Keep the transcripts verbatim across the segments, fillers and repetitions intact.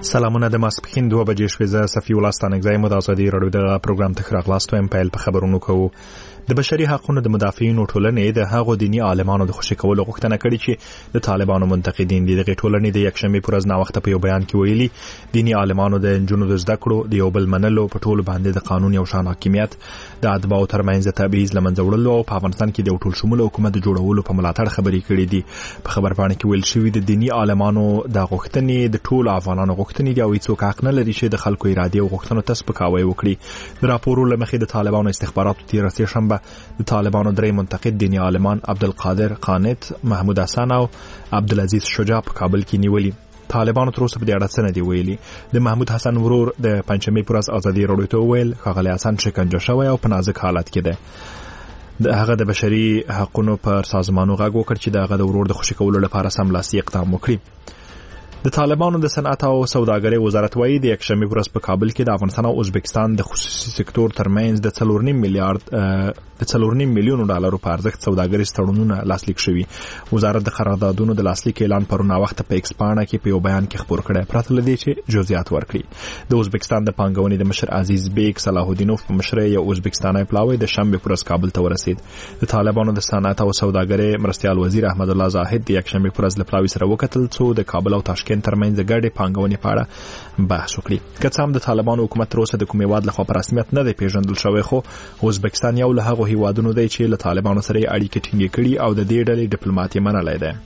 سلامونه د ماسپښین دوه بجې شوې. زه صفي الله ستانکزی مو د ازادي راډیو د پروګرام ته ښه راغلاست وایم. پیل په خبرونو کوو. د بشري حقوقو د مدافعینو ټولنې د هغو دیني عالمانو د خوشي کولو غوښتنه کړې چې د طالبانو منتقدین دي. دغه ټولنې د یکشنبه پر ورځ ناوخته په یو بیان کې ویلي دیني عالمانو د جنونو د زده کړو د یو بل منلو په ټولو باندې د قانون یو شان حاکمیت د اتباعو ترمنځ د تبعیض لمنځه وړلو او په افغانستان کې د ټول شمول حکومت جوړولو په ملاتړ خبرې کړې دي. په خبرپاڼه کې ویل شوی د دیني عالمانو د غوښتنې د ټول افغانانو غوښتنې دی او هیڅوک حق نه لري چې د خلکو اراده او غوښتنو ته سپکاوی وکړي. د راپورو لمخې د طالبانو استخباراتو تیر سه شنبه د طالبانو درې منتقد دیني عالمان عبدالقادر قانت، محمود حسن او عبدالعزیز شجاع په کابل کې نیولي. طالبانو تر اوسه په دې اړه څه نه دی ویلي. د محمود حسن ورور د پنځمې پر ورځ ازادي راډیو ته ویل ښاغلی حسن شکنجه شوی او په نازک حالت کې دی. د هغه د بشري حقوقو پر سازمانو غږ وکړ چې د هغه د ورور د خوشي کولو لپاره سملاسي اقدام وکړي. د طالبانو د صنعت او سوداګرۍ وزارت وايي د یکشنبه پر ورځ په کابل کې د افغانستان او ازبکستان د خصوصي سکتور ترمنځ د څلور نیم میلیارډ د څلور نیم میلیون ډالرو په ارزښت سوداګریز تړونونه لاسلیک شوي. وزارت د قراردادونو د لاسلیک اعلان پرون وخت په ایکس پاڼه کې په یو بیان کې خبر کړی پرته لدی چې جزئیات ورکړي. د ازبکستان د پانګونې د مشر عزیز بیگ صلاح الدینوف په مشرۍ یو ازبکستاني پلاوی د شنبه پر ورځ کابل ته ورسید. د طالبانو د صنعت او سوداګرۍ مرستيال وزیر احمد الله زاهد د یکشنبه پر ورځ له پلاوی سره وکتل څو د کابل او تاشکند ترمنځ د ګډ پانګونې په اړه بحث وکړي. که څه هم د طالبانو حکومت تر اوسه د کوم هیواد لخوا په رسمیت نه دی پیژندل شوی، خو ازبکستان یو له هغو هیوادونو دی چې له طالبانو سره اړیکې ټینګې کړي او د دې ډلې ډیپلوماټ یې منلی دی.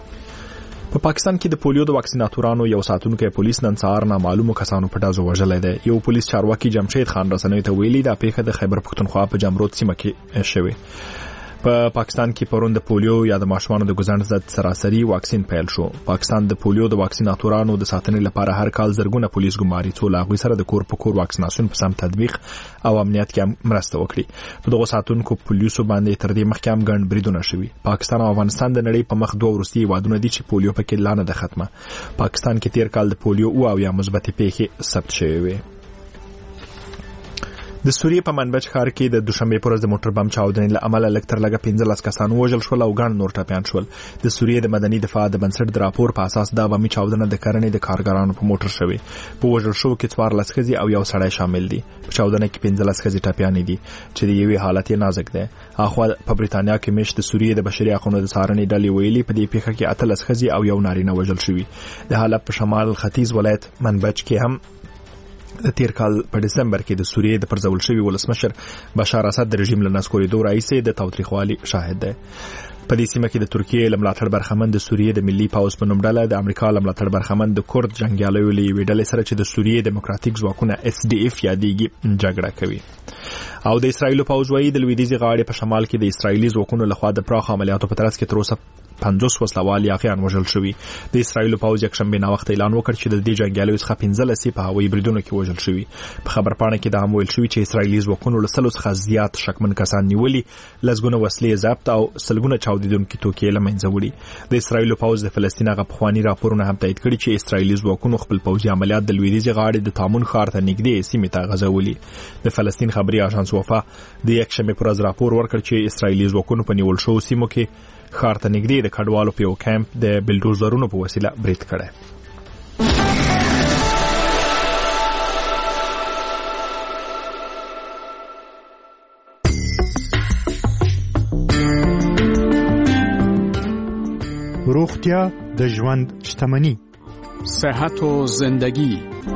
په پاکستان کې د پولیو د واکسیناتورانو یو ساتونکی پولیس نن سهار نامعلومو کسانو په ډزو وژلی دی. یو پولیس چارواکي جمشید خان رسنیو ته ویلي دا پیښه د خیبر پښتونخوا په جمرود سیمه کې شوې. په پا پاکستان کې پرون د پولیو یا د ماشومانو د ګزند ضد سراسري واکسین پیل شو. پاکستان د پولیو د واکسیناتورانو د ساتنې لپاره هر کال زرګونه پولیس ګماري څو لاغوي سره د کور په کور واکسیناسیون په سم تطبیق او امنیت کې مرسته وکړي. په دغه ساتونکو پولیسو باندې تر دې مخکې هم ګڼ بریدونه شوي. پاکستان او افغانستان د نړۍ په مخ دوه وروستي هیوادونه دي چې پولیو پکې لا نه ده ختمه. پاکستان کې تیر کال د پولیو او یا مثبت پیښې ثبت شوې وي. د سوریې په منبج ښار کې د دوشنبه پر ورځ د موټر بم چاودنې له امله لږ تر لږه پنځلس کسان وژل شول او ګڼ نور ټپیان شول. د سوریې د مدني دفاع د بنسټ د راپور په اساس دا بمي چاودنه د کرنې د کارګرانو په موټر شوې. په وژل شو کې څوارلس ښځې او یو سړی شامل دي. په چاودنه کې پنځلس ښځې ټپیانې دي چې د یوې حالت یې نازک دی. اخوا په بریتانیا کې مشت د سوریې د بشري حقوقو د څارنې ډلې ویلي په دې پیښه کې اتلس ښځې او یو نارینه وژل شوي. د حلب په شمال ختیځ ولایت منبج کې هم د تیر کال په دسمبر کې د سوریې د پرځول شوی ولسمشر بشار اسد د رژیم له نسکوریدو راځي د تاوتریخوالي شاهد دی. په دې سیمه کې د ترکیې لملاتړ برخمن د سوریې د ملي پاوز په نوم ډله د امریکا لملاتړ برخمن د کورد جنگیالیو لوي ډلې سره چې د سوریې دیموکراتیک ځواکونه اس ډي اف یادېږي جګړه کوي. او د اسرایل پاوز وايي د لویدیځي غاړې په شمال کې د اسرایلی ځواکونو لخوا د پراخ عملیاتو په ترڅ کې تر اوسه پنځوس وسلوال یاغیان وژل شوي. د اسرایل پاوز یکشنبه نا وخت اعلان وکړ چې د دې جنگیالیو څخه پنځلس په هوایي بریدونو کې وژل شوي. په خبرپاڼه کې دا هم ویل شوی چې اسرایلی ځواکونو له سلو څخه زیات شکمن کسان نیولي، لسګونه وسلې ضبط او سلګونه چاودیدونکي توکي له منځه وړي. د اسرایل پاوز د فلسطین هغه پخوانی راپورونه هم تایید کړي چې اسرایلی ځواکونو خپل پوځي عملیات د لویدیځي غاړې د تامون ښار ته نږدې سیمې ته غځولي. د فلسطین خبري اژانس وفا د یکشنبه پر ورځ راپور ورکړ چې اسرایلی ځواکونو په نیول شوو سیمو کې ښار ته نږدې د کډوالو په یو کیمپ د بلډوزرونو په وسیله برید کړی. روغتیا د ژوند شتمني. صحت و زندگی.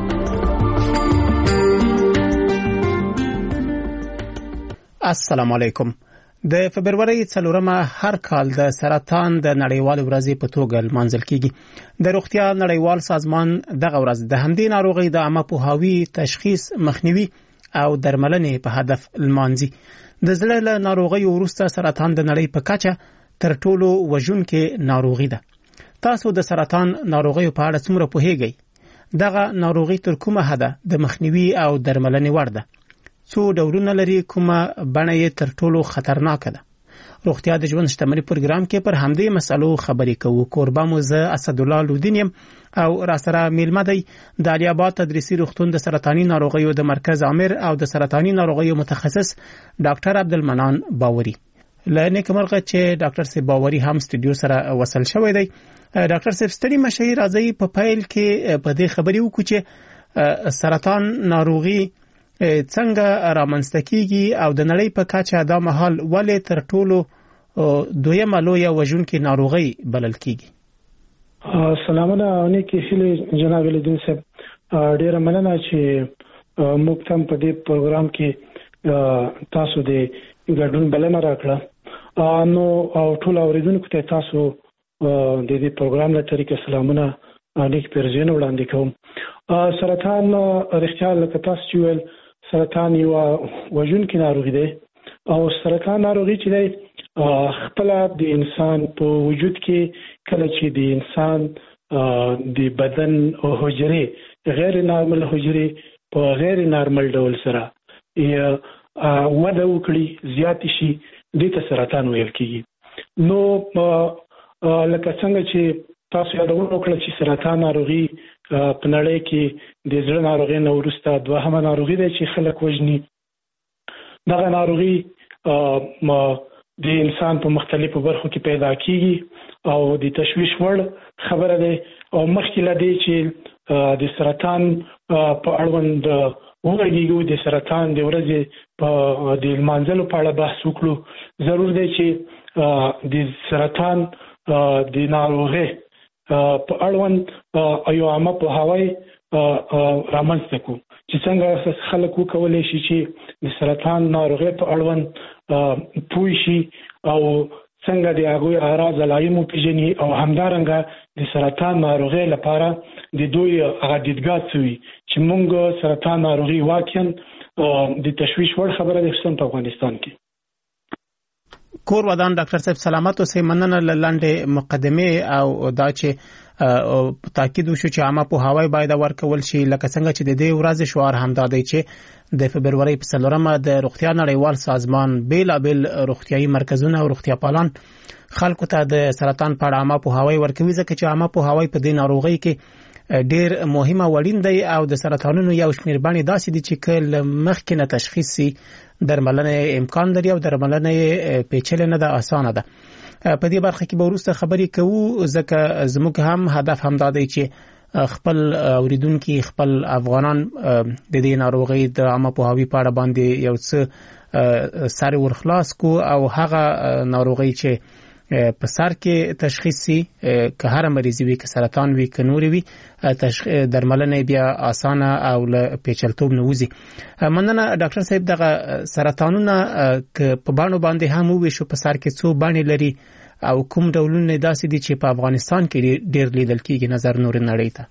السلام علیکم. د فبرवरी څلورمه هر کال د سرطان د نړیوال ورځې په توګه لمانځل کیږي. د روغتیا نړیوال سازمان دغه ورځ د همدې ناروغي د عامه پوهاوي، تشخیص، مخنیوي او درملنې په هدف لمانځي. د زړه له ناروغي وروسته سرطان د نړۍ په کچه تر ټولو وژونکې ناروغي ده. تاسو د سرطان ناروغي په اړه څومره پوهیږئ؟ دغه ناروغي تر کومه حده د مخنیوي او درملنې وړ ده؟ څو ډولونه لري؟ کومه بڼه یې تر ټولو خطرناکه ده؟ روغتیا د ژوند شتمني پروګرام کې پر همدې مسلو خبرې کوو. کوربه مو زه اسد الله لودین یم او راسره میلمه دی د علي آباد تدریسي روغتون د سرطاني ناروغیو د مرکز عامر او د سرطاني ناروغیو متخصص ډاکټر عبدالمنان باوري. لنه کومرغه چې ډاکټر صاحب باوري هم سټډیو سره وصل شوی دی. ډاکټر صاحب ستړي مشي راځي په پایل کې په دې خبرې وکړو چې سرطان ناروغي څنګه رامنځته کیږي او د نړۍ په کچه دا مهال ولې تر ټولو دویمه لویه وژونکې ناروغي بلل کیږي. سلامونه نیکی هیله جناب لیدون صاحب، ډیره مننه چې موږ تم په دې پروګرام کې تاسو د ګډون بلنه راکړه. نو او ټول اوریدونکو ته تاسو د دې پروګرام له طریقې سلامونه نیک پرځینه وړاندې کوم. سرطان رښتیا لکه تاسو چې ویل سرطان یو وژونکې ناروغي ده او سرطان ناروغي چې ده خپل د انسان په وجود کې کله چې د انسان د بدن او حجرې غیر نارمل حجرې په غیر نارمل ډول سره وده وکړي زیات شي دې ته سرطان ویل کیږي. نو لکه څنګه چې تاسو یادونه وکړه چې سرطان ناروغي په نړۍ کې د زړه ناروغي نه وروسته دوهمه ناروغي ده چې خلک وژني. دغه ناروغي د انسان په مختلفو برخو کې پیدا کیږي او د تشویش وړ خبره ده. او مخکې لدی چې د سرطان په اړوند وګورئ د سرطان د ورځې په د لمانځلو په اړه بحث وکړو. ضرور دی چې د سرطان د ناروغي په اړوند ایو عامه په هواي رامنځته کو چې څنګه خلک وکولای شي چې د سرطان ناروغي په اړوند پوه شي او څنګه د هغوی اعراض علایمو پیژني او همدارنګه د سرطان ناروغي لپاره د دوی هغه دیدګاه سوي چې موږ سرطان ناروغي واقعا د تشویش وړ خبره ده خصوصا په افغانستان کې. کور ودان ډاکټر صاحب سلامت اوسئ. مننه لاندې مقدمه او دا چې تاکید وشو چې عامه په هواي باید ورکول شي لکه څنګه چې د دې ورځ شعار هم دا دی چې د فبرवरी په څلورمه د روغتیا نړیوال سازمان بیلابل روغتیايي مرکزونه او روغتیا پالان خلکو ته د سرطان په اړه عامه په هواي ورکوي ځکه چې عامه په هواي په دې ناروغي کې ډیر مهمه وړین دی او د سرطانونو یو شمیر باندې داسې دي چې کله مخکې نه تشخیص سي درملنه امکان لري او درملنه پیچلې نه ده، اسانه ده. په دې برخه کې به وروسته خبرې کوو ځکه زموږ هم هدف هم دا دی چې خپل اوریدونکو خپل افغانان د دې ناروغي د عامه پوهاوی په اړه باندې یو څه سر ورخلاص کو او هغه ناروغي چې په سر کې تشخیص سي که هر مریض وي که سرطان وي که نور وي درملنه بیا اسانه او له پیچلتوب نه وځي. مننه ډاکټر صاحب. دغه سرطانونه که په باندې باندې هم وي شو په سر کې څو باندې لري او کوم ډولونه داسې دي چې په افغانستان کې ډیر لیدل کیږي نظر نور نړۍ ته؟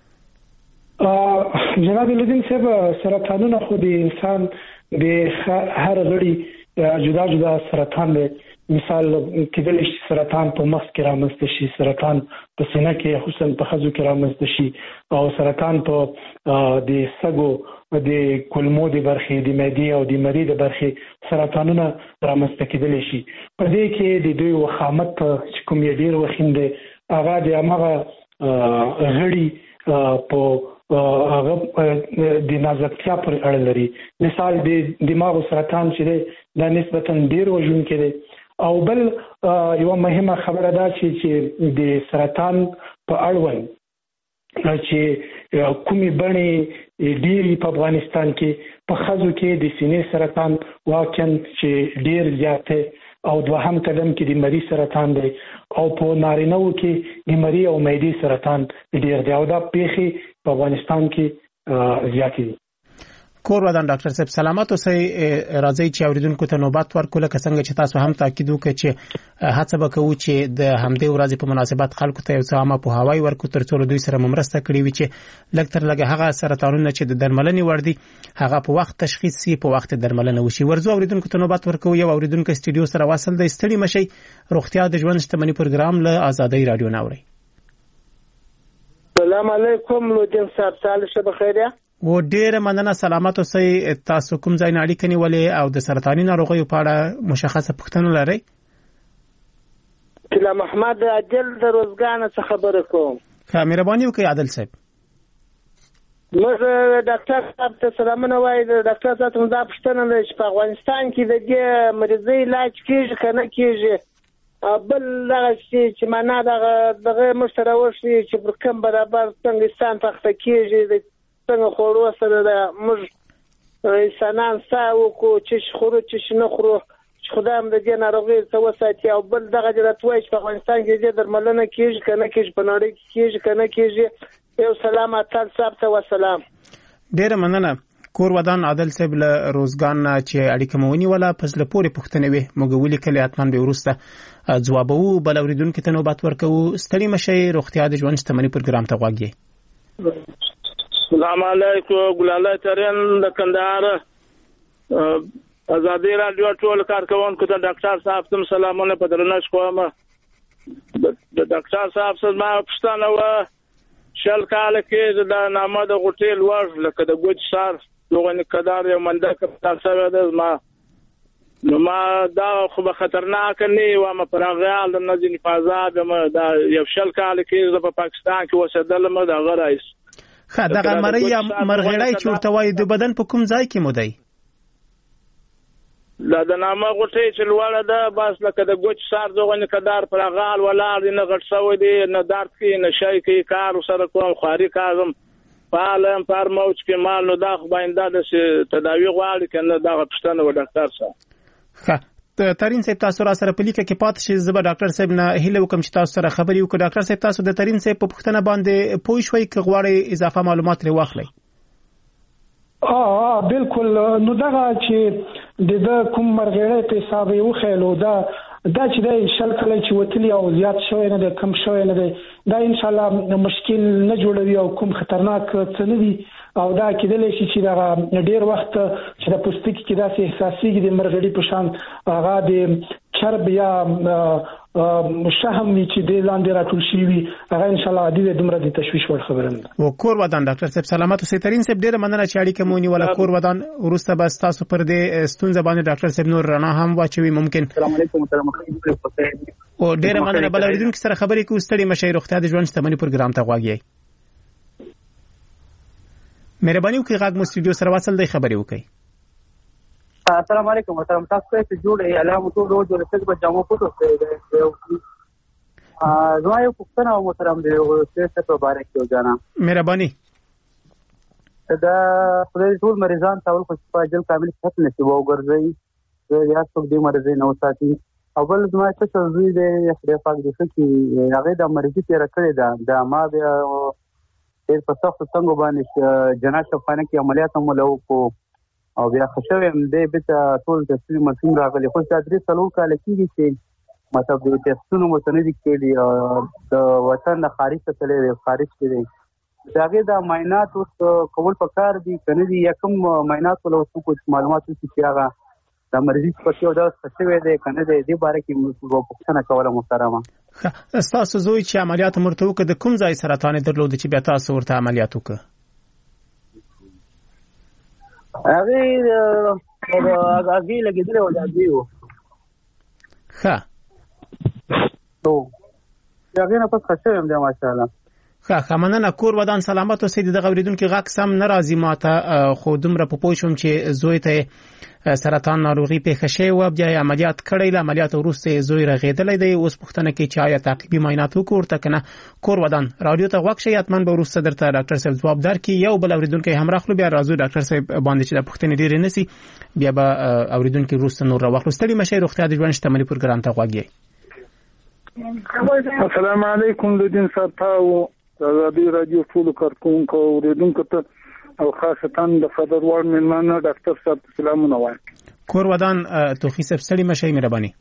جناب لیدن صاحب سرطانونه خو د انسان د هر غړي جدا جدا سرطان دی. مثال کېدل شي سرطان په مغز کې رامنځته شي، سرطان په سینه کې خصوصا په خزو کې رامنځته شي او سرطان په د سګو د کولمو د برخې د معدې او د مری د برخې سرطانونه رامنځته کېدل شي. په دې کې د دوی وخامت چې کوم یې ډیر وخینده هغه د هغه غړي په هغه د نازکتیا پر اړه لري. مثال د دماغ سرطان چې د نسبتا ډیر وژونکی دی. او بل یو مهمه خبره ده چې د سرطان په اړوند چې کومي بڼې ډېری په افغانستان کې په خزو کې د سینې سرطان واقعا چې ډېر زیات او دوهم قدم کې د مری سرطان دی او په نارینه‌و کې د مری او معدې سرطان ډېر دی او دا پیښې په افغانستان کې زیات دي. کور ودان ډاکټر صاحب سلامت اوسئ. راځي چې اوریدونکو ته نوبت ورکول که څنګه چې تاسو هم تاکید وکړئ چې هڅه وکړو چې د همدې ورځې په مناسبت خلکو ته یو څه عامه پوهاوی ورکړو ترڅو دوی سره مرسته کړي وي چې لږ تر لږه هغه سرطانونه چې د درملنې وړ دي هغه په وخت تشخیص سي، په وخت درملنه وشي. ورځو اوریدونکو ته نوبت ورکوو. یو اوریدونکو سټډیو سره واصل دی. ستړي مشي. روغتیا د ژوند شتمنۍ پروګرام له آزادۍ رادیو ناوړي. السلام علیکم لودین صاحب، سال شه بخیر. و ډیر مننه. سلامت اوسئ. تاسو کوم ځای نه اړیکه نیولې او د سرطاني ناروغیو په اړه مشخصه پوښتنه لرئ؟ کله محمد عادل د روزګان څخه خبرې کوم. ښه مهرباني وکړئ عادل صاحب. موږ ډاکټر صاحب ته سلامونه وایو. ډاکټر صاحب ته دا پوښتنه ده چې په افغانستان کې د دې مریضۍ علاج کیږي که نه کیږي؟ بل دغه چې معنا دغه دغه موږ سره وشي چې پر کوم برابر څنګه انسان تخته کیږي، د څنګه خوړو سره د موږ انسانان ساه وکړو چې خورو چې نه خورو چې خدای هم د دې ناروغۍ څخه وساتي. او بل دغه جرات وایي چې په افغانستان کې دې درملنه کیږي که نه کیږي، په نړۍ کې کیږي که نه کیږي؟ یو سلام اتل صاحب ته وسلام. ډیره مننه. کور ودان عادل صاحب له روزګان چې اړیکه مو ونیوله پس له پورې پوښتنې وي موږ ولیکلې اتمن به وروسته ځوابوو. بل اوریدونکو ته نوبت ورکوو. ستړي مشئ. روغتیا د ژوند شتمنۍ پروګرام ته غوږ یې. السلام علیکم. ګلاله ترين د کندهار ازادي رادیو ټول کارکونکو ته ډاکټر صاحب تم سلامونه په درنښت کوم. د ډاکټر صاحب سره ما پښتنه و شل کال کې د نامه د غټیل ور لکه د ګوت سار لغونی کدار یو منده کپتان سره د ما نو ما دا خو به خطرناک نه و ما پرغال د نزل فازاد ما دا یو شل کال کې په پاکستان کې وسدل ما د غرایس خا دغه مریا مرغړای چورته وای د بدن په کوم ځای کې مودای لا د نامه غټي چې لوړه ده بس لکه د ګوت سار زغونی کدار پرغال ولاړ نه غټ سوی دی نه درد کې نه شای کې کار سره کوم خاري کارم پالم پر موج کې مال نو دا خو باندې د تداوی غواړي کنه دا پښتنه و ډاکټر صاحب. ښه ترين صاحب تاسو را سره پلیکه کې پات شي زبر ډاکټر صاحب نه هله وکم چې تاسو سره خبري وکړه. ډاکټر صاحب تاسو د ترين صاحب په پښتنه باندې پوه شوي ک غواړي اضافه معلومات لري واخلي؟ اه بالکل. نو دا چې د کوم مرغړې په حساب یو خېلو دا دا چې د شل کله چې وتلی او زیات شوی نه د کم شوی نه دا ان شاء الله مشکل نه جوړوي او کوم خطرناک څه نه دي. او دا کېدلی شي چې دا ډیر وخت چې د پوستکي کې داسې احساسيږي د مرغړې په شان هغه د چرب یا شهم چې د لاندې راټول شي وي هغه ان شاء الله عادي د دمر د تشويش ور خبره نه. او کور ودان ډاکټر صاحب سلامات اوسئ. ترين صاحب ډیره مننه چې اړیکه مونږ ولا کور ودان ورسته بس تاسو پر دې ستونزه باندې ډاکټر صاحب نور رڼا هم واچوي ممکن. السلام علیکم محترم. او ډیره مننه. بل اوریدونکو سره خبرې کوو. ستړي مشئ. روغتیا د ژوند شتمنۍ پروګرام ته غواړئ. مهرباني وکړئ غاګ مو استودیو سره واصل دی خبرې وکړئ. السلام علیکم محترم. تاسو ته جوړ اعلان ټول روز د څه په جامو پټو څه زما یو پوښتنه و محترم دی او څه په باره کې وځانا مهرباني. دا خپل ټول مریضان تاول خو په جل کامل ختم نشي وګرځي یا څوک دې مرزي نو ساتي. اول زما څه زوی دی خدای پاک دې چې هغه د مرزي تیر کړی دا د ما بیا ډېر په سخت څنګه باندې جنات شفانه کې عملیات هم له کو او بیا خوشاله هم دې به ټول تسلیم مرسوم راغلي. خو دا درې څلور کال کېږي چې مطلب دې تاسو نو متنې کېږي د وطن خارج ته تللی خارج کې داګه دا معاینات اوس کول پکار دي کنه دي یکم معاینات له اوس کو معلومات چې هغه د مرضی په څیر دا څه وی دی کنه دې باره کې موږ پوښتنه کوله محترمه. تاسو زوی چې عملیات مرتو کې د کوم ځای سرطان درلود چې بیا تاسو ورته عملیات وکړه؟ هغه هغه لګیدل او دا دیو. ښه. تو هغه نه پس ښه هم دی ماشاءالله. ښه خمننه. کور ودان سلامت اوسئ. د غوریدونکو غاک سم ناراضي ماته خو دومره په پوښوم چې زوی ته سرطان ناروغي پیښه شوی و بیا عملیات کړی. له عملیات وروسته زوی رغېدلی دی. اوس پوښتنه کوي چې آیا تعقیبي معاینات وکړو کنه. کور ودان رادیو ته غوښ شي اتمن به وروسته درته ډاکټر صاحب ځواب درکړي. یو بل اوریدونکو هم راخلو بیا راځو ډاکټر صاحب باندې چې د پوښتنې ډېرې نسی بیا به اوریدونکو وروسته نور راوخلو. ستړي مشئ. روغتیا د ژوند شتمنۍ پروګرام ته غوږی. السلام علیکم لودین صاحب ازادي رادیو ټول کارکونکو اوریدونکو ته او خاصه د فدروال مېلمانه ډاکټر صاحب سلامونه وایم. کور ودان توفیق صاحب ستړي مشئ. مهرباني.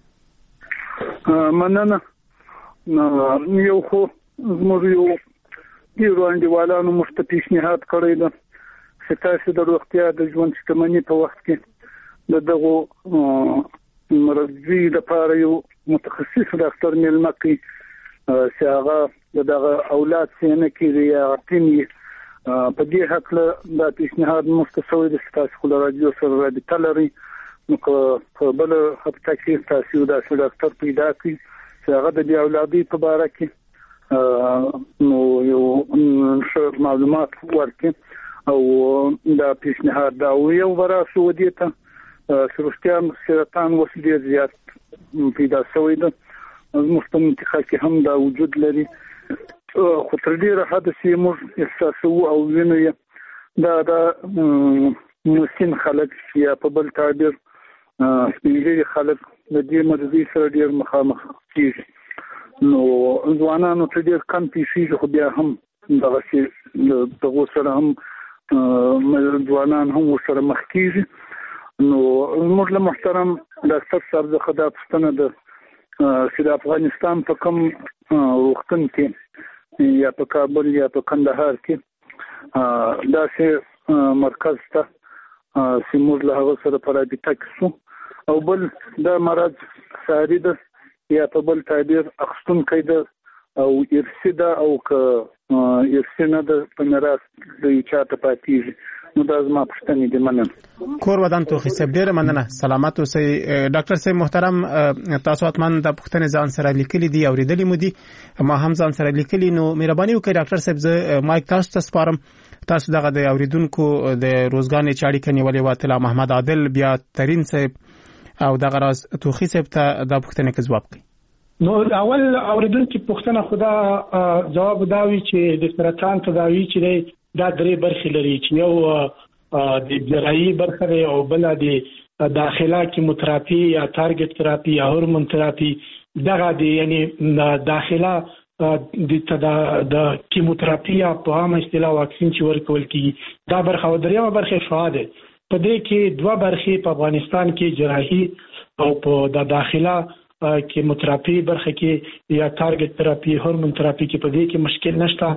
مننه. یو خو زموږ یو ډیرو انډیوالانو مفت پیشنهاد کړی ده چې تاسو د روغتیا د ژوند شتمنۍ په وخت کې د دغه مرضی لپاره یو متخصص ډاکټر مېلمه کوي چې هغه دغه اولاد څنګه کوي یا ټیمي په دې حق له د پیشنهاد مستسوي د تاسو خو راډیو سره رابطه لري نو په بل هفته کې تاسو د ډاکټر پیدا کړئ چې هغه د اولادي په اړه کې نو یو څه معلومات ورکړي او دا پیشنهاد دا یو ورا سعودي ته سرشتیا سرطان وسیله زیات پیدا شوی ده زموږ په منطقه کې هم دا وجود لري خو تر ډیره حد چې موږ احساسو او وینو دا دا مسکین خلک چې په بل تعبیر سپیږي خلک د دې مرضی سره ډیر مخامخ کیږي نو ځوانانو ته ډیر کم پیښیږي خو بیا هم دغه چې دغه سره هم ځوانان هم سره مخ کیږي نو موږ له محترم ډاکټر صاحب د خدای پښتنه د چې د افغانستان په کوم وختن کې یا په کابل یا په کندهار کې دا چې مرکز ته چې موږ له هغه سره په رابطه کې شو او بل دا مرض ساري ده یا په بل تعبیر اخستونکی ده او ارثي ده او که ارثي نه ده په میراث د چاته پاتېږي نو دا زما پوښتنې دي مننه کور ودان توخی صاحب ډیره مننه سلامت اوسئ ډاکټر صاحب محترم تاسو اتمن د پوښتنې ځان سره لیکلي دي اوریدلې مو دي ما هم ځان سره لیکلي نو مهرباني وکړئ ډاکټر صاحب زه مایک تاسو ته سپارم تاسو دغه د اوریدونکو د روزګان چاړي کني ولې واطلا محمد عادل بیا ترين صاحب او دغه راز توخی صاحب ته د پوښتنې کې جواب کړئ نو اول اوریدونکو پوښتنه خدا جواب داوي چې د سرطان تداوی چې دا درې برخې لري چې یو د جراحي برخه دی او بل د داخله کیموتراپي یا ټارګټ تراپي یا هورمون تراپي دغه دی یعنی داخله د د کیموتراپي په عامه اصطلاح واکسین چې ورکول کیږي دا برخه او دریمه برخه شوه ده په دې کې دوه برخې په افغانستان کې جراحي او په د داخله کیموتراپي برخه کې یا ټارګټ تراپي هورمون تراپي کې په دې کې مشکل نشته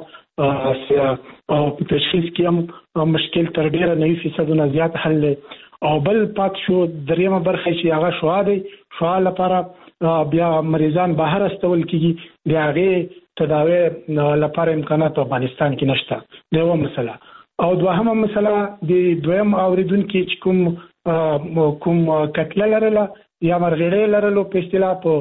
او په تشخیص کې هم مشکل تر ډیره نه فیصد نه زیات حل او بل پات شو دریمه برخه چې هغه شوه دی شوه لپاره بیا مریضان بهر استول کیږي د هغه تداوی لپاره امکانات په افغانستان کې نشته دا یو مسله او دوهمه مسله د دویم اوریدونکو چې کوم کوم کتل لرله یا مرغړې لرلو په اصطلاح په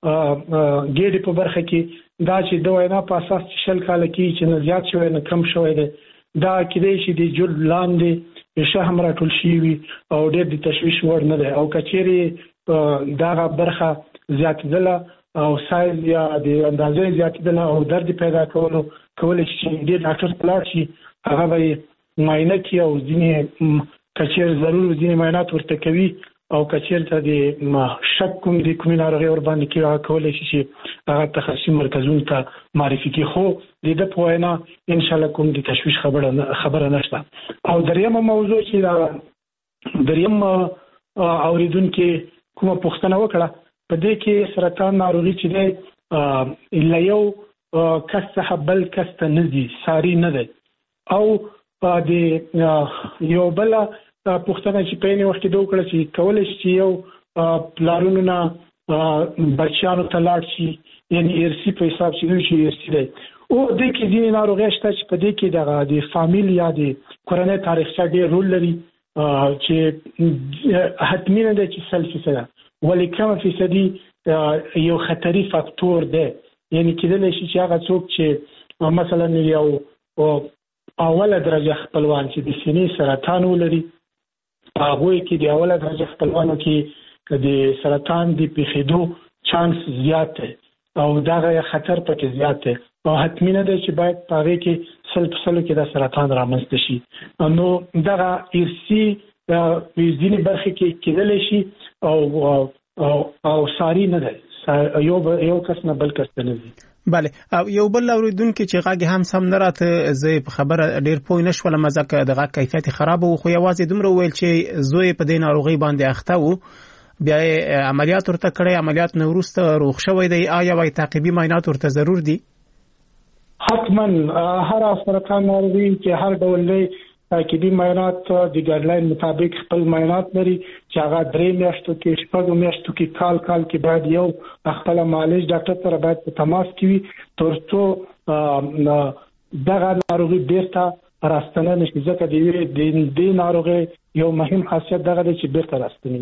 ګېډې په برخه کې دا چې د وینا په اساس شل کال کې چې نه زیات شوی نه کم شوی دی دا کېدای شي د جلد لاندې شهم راټول شي او ډېر د تشویش وړ نه دی او کچېرې دغه برخه زیاتېدله او سایز یا د اندازې زیاتېدله او درد پیدا کولو کولی شي چې ډېر ډاکټر ته لاړ شي هغه به معاینه کړي او ځینې کچېر ضرور ځینې معاینات ورته کوي او کچیر ته د شک کوم د کومې ناروغي ور باندې کې کولای شي چې هغه تخصصي مرکزونو ته معرفي کړي خو د دې په وینا ان شاء الله کوم د تشویش خبره خبره نشته او دریمه موضوع چې دا دریمه اوریدونکو کومه پوښتنه وکړه په دې کې سرطان ناروغي چې دی الا یو کس څخه بل کس ته نه دي ساري نه دی او د یو بل پوښتنه چې په یوه وخت کې دوه کړه چې کولای شي یو پلارونو نه بچیانو ته لاړ شي یعنی ارثي په حساب چې شي ارثي دی او د کې ځینې ناروغۍ شته چې په دې کې دغه د فامیل یا د کورنۍ تاریخچه ډېر رول لري چې حتمي نه دی چې سل فیصده ولې کم فیصدي یو خطري فاکتور دی یعنی کېدلی شي چې هغه څوک چې مثلا یو اوله درجه خپلوان چې د سینې سرطان ولري هغه کې د اوله درجه خپلوانو کې د سرطان د پیښېدو چانس زیات دی او دغه خطر پکې زیات دی او حتمی نه دی چې باید په هغه کې سل په سلو کې د سرطان رامنځته شي نو دغه ارثي ځینې برخې کې کېدلی شي او او ساري نه دی یو یو کس نه بل کس نه دی بله او یو بل اوریدونکو چې غاګي هم سم نه راته زه په خبره ډیر پوه نشول مزه دغه کیفیت خراب او خو یوازې دومره ویل چې زوی په دې ناروغي باندې اخته وو بیا عملیات ورته کړی عملیات نو وروسته روغ شوی دی آیا وای تعقیبي معاینات ورته ضرور دي حتما هر سرطان ناروغي چې هر ډول دی تعقیبي معاینات د ګایډلاین مطابق خپل معاینات لري چې هغه درې میاشتو کې شپږ میاشتو کې کال کال کې باید یو خپل معالج ډاکټر سره باید په تماس کې وي ترڅو دغه ناروغي بیرته راستنه نشي ځکه د دې ناروغي یو مهم خاصیت دغه دی چې بیرته راستنه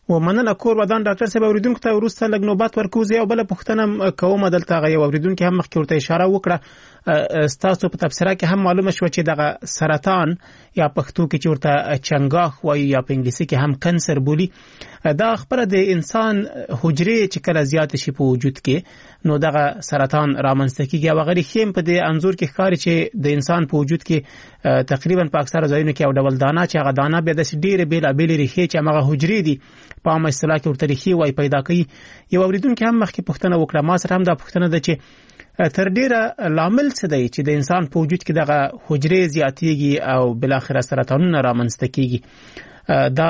و مننه کور ودان ډاکټر صاحب. اوریدونکو ته وروسته لږ نوبت ورکوو. یو بل پوښتنه کوم دلته غي اوریدونکو هم مخکې ورته اشاره وکړه. ستاسو په تفسیره کې هم معلومه شو چې دغه سرطان یا پښتو کې چې ورته چنګاښ وایي یا په انګلیسي کې هم کانسر بولی، دا خبره د انسان حجرې چې کله زیات شي په وجود کې نو دغه سرطان رامنځته کیږي. او غیر خیم په دې انزور کې ښکاري چې د انسان په وجود کې تقریبا په اکثره ځایونو کې یو ډول دانه چې هغه دانه به د ډېرې بیلابېلې ریښې چې هغه حجرې دي په عامه اصطلاح کې ورته ریښې وایي پیدا کوي. یو اوریدونکي هم مخکې پوښتنه وکړه، ما سره هم دا پوښتنه ده چې تر ډیره لامل څه دی چې د انسان په وجود کې دغه حجرې زیاتېږي او بل اخر سرطانونه رامنځته کیږي. دا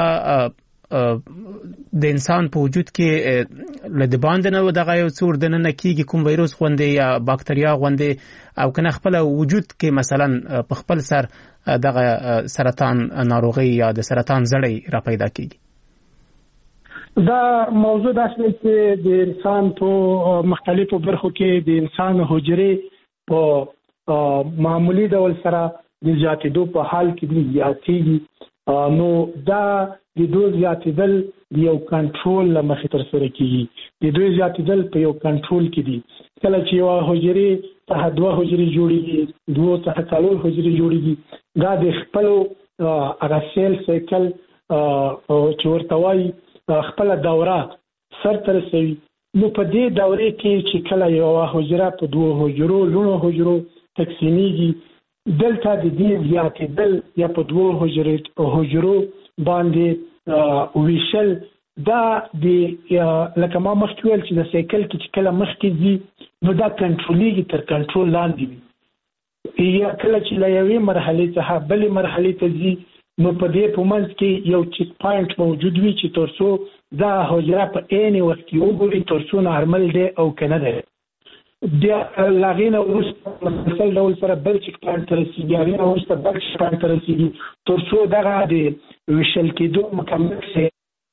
د انسان په وجود کې لدی باندې نه دغه یو څور د نه کیږي کوم وایروس غوندې یا باکتریا غوندې او کنه خپل وجود کې مثلا په خپل سر دغه سرطان ناروغي یا د سرطان زړی را پیدا کیږي. دا موضوع داسې چې د انسان په مختلفو برخو کې د انسان حجرې په معمولی ډول سره د زیاتېدو په حال کې دي زیاتېږي. نو دا د دوی زیاتېدل د یو کنټرول له مخې تر سره کیږي. د دوی زیاتېدل په یو کنټرول کې دي. کله چې یو حجرې څخه دوه حجرې جوړېږي، دوه څخه څلور حجرې جوړېږي، دا د خپلو هغه سیل سایکل چې ورته وایي خپل دوره سر ته رسوي. نو په دې دورې کې چې کله یو حجره په دوه حجرو لونو حجرو تقسیمیږي، دلته د دې زیاتېدل یا په دوه حجرو حجرو باندې ویشل دا د لکه ما مخکې ویل چې د سایکل کې چې کله مخکې ځي نو دا کنټرولېږي، تر کنټرول لاندې وي. یا کله چې له یوې مرحلې څخه بلې مرحلې ته ځي نو په دې په منځ کې یو چیک پوینټ موجود وي چې ترڅو دا حجره په عین وخت کې وګوري ترڅو نارمل دی او کنه دی. د لاغینه وروسته مسلسل ډول سره بل چیک پوینټ ته رسېږي، هغې وروسته بل چیک پوینټ ته رسېږي ترڅو دغه د ویشل کېدو مکمل شي.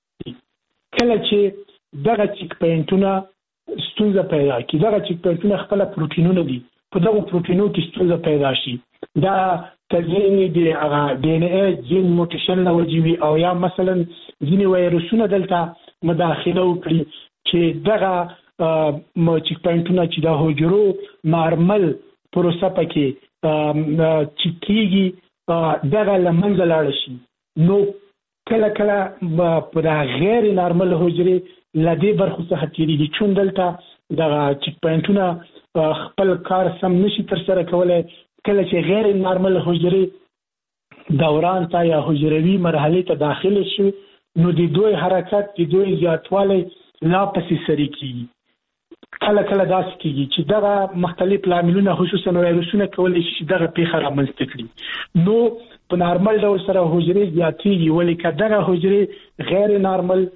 کله چې دغه چیک پوینټونه ستونزه پیدا کړي، دغه چیک پوینټونه خپله پروټینونه دي، په دغو پروټینو کې ستونزه پیدا شي، دا تزینی د هغه ډي ان اے جین موټیشن له وجې وي او یا مثلا ځینې وایرسونه دلته مداخله وکړي چې دغه چیک پوینټونه چې د حجرو نارمل پروسه پکې چې کېږي دغه له منځه لاړه شي. نو کله کله په د غیر نارمل حجرې له دې برخو څخه تېرېږي چون دلته دغه چیک پوینټونه خپل کار سم نشي ترسره کولی. کله چې غیر نارمل حجرې دوران ته یا حجروي مرحلې ته داخل شي نو د دوی حرکت د دوی زیاتوالی لا پسې سری کیږي. کله کله داسې کیږي چې دغه مختلف لاملونه خصوصا وایرسونه کولی شي چې دغه پیښه رامنځته کړي. نو په نارمل ډول سره حجرې زیاتېږي، ولې که دغه حجرې غیر نارمل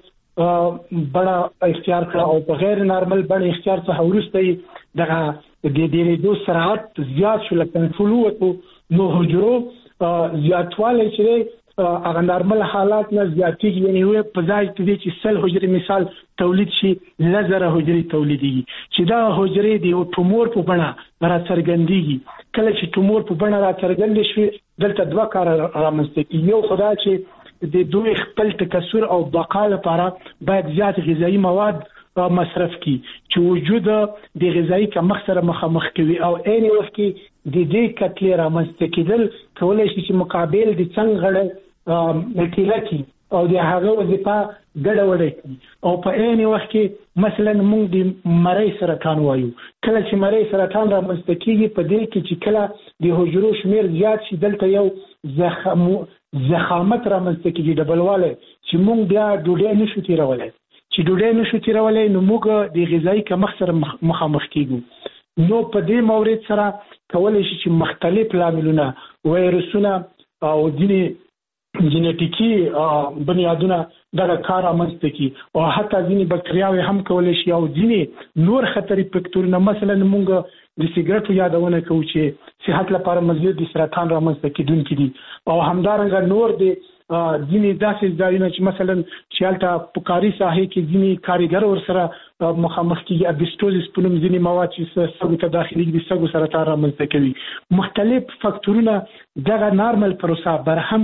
بڼه اختیار کړه او په غیر نارمل بڼه اختیار څخه وروسته یې دغه د ډېرېدو سرعت زیات شو، له کنټرول ووتو، نو حجرو زیاتوالی چې هغه نارمل حالات نه زیاتېږي. یعنې په ځای کې دی چې سل حجرې مثال تولید شي لس زره حجرې تولیدېږي چې دا حجرې د یو ټومور په بڼه راڅرګندېږي. کله چې ټومور په بڼه راڅرګندې شوې دلته دوه کاره رامنځته کېږي. یو خو دا چې د دوی خپل تکثر او بقا لپاره باید زیات غذایي مواد مصرف کی چې وجود د غذایی کمښت سره مخامخ کوي او عین وخت کې د دې کتلې رامنځته کېدل کولی شي چې مقابل د څنګ غړی نتیجه کړي او د هغه وظیفه ګډوډه کړي. او په عین وخت کې مثلا موږ د مرۍ سرطان وایو. کله چې مرۍ سرطان رامنځته کېږي په دې کې چې کله د حجرو شمیر زیات شي دلته یو زخم زخامت رامنځته کېږي، ډبلوالی چې موږ بیا ډوډۍ نشو تېرولی. چې ډوډۍ نشو تېرولی نو موږ د غذایي کمښت سره مخامخ کېږو. نو په دې مورد سره کولی شي چې مختلف لاملونه وایرسونه او ځینې جینیټیکي بنیادونه دغه کار رامنځته کړي او حتی ځینې بکتریاوې هم کولی شي او ځینې نور خطري فکتورونه مثلا موږ د سیګرټو یادونه کوو چې صحت لپاره مضر د سرطان رامنځته کېدونکي دي او همدارنګه نور د ځینې داسې ځایونه چې مثلا چې هلته په کاري ساحې کې ځینې کارګر ورسره مخامخ کېږي، ابیسټوزس په نوم ځینې مواد چې سږو ته داخلېږي د سږو سرطان رامنځته کوي. مختلف فکتورونه دغه نارمل پروسه برهم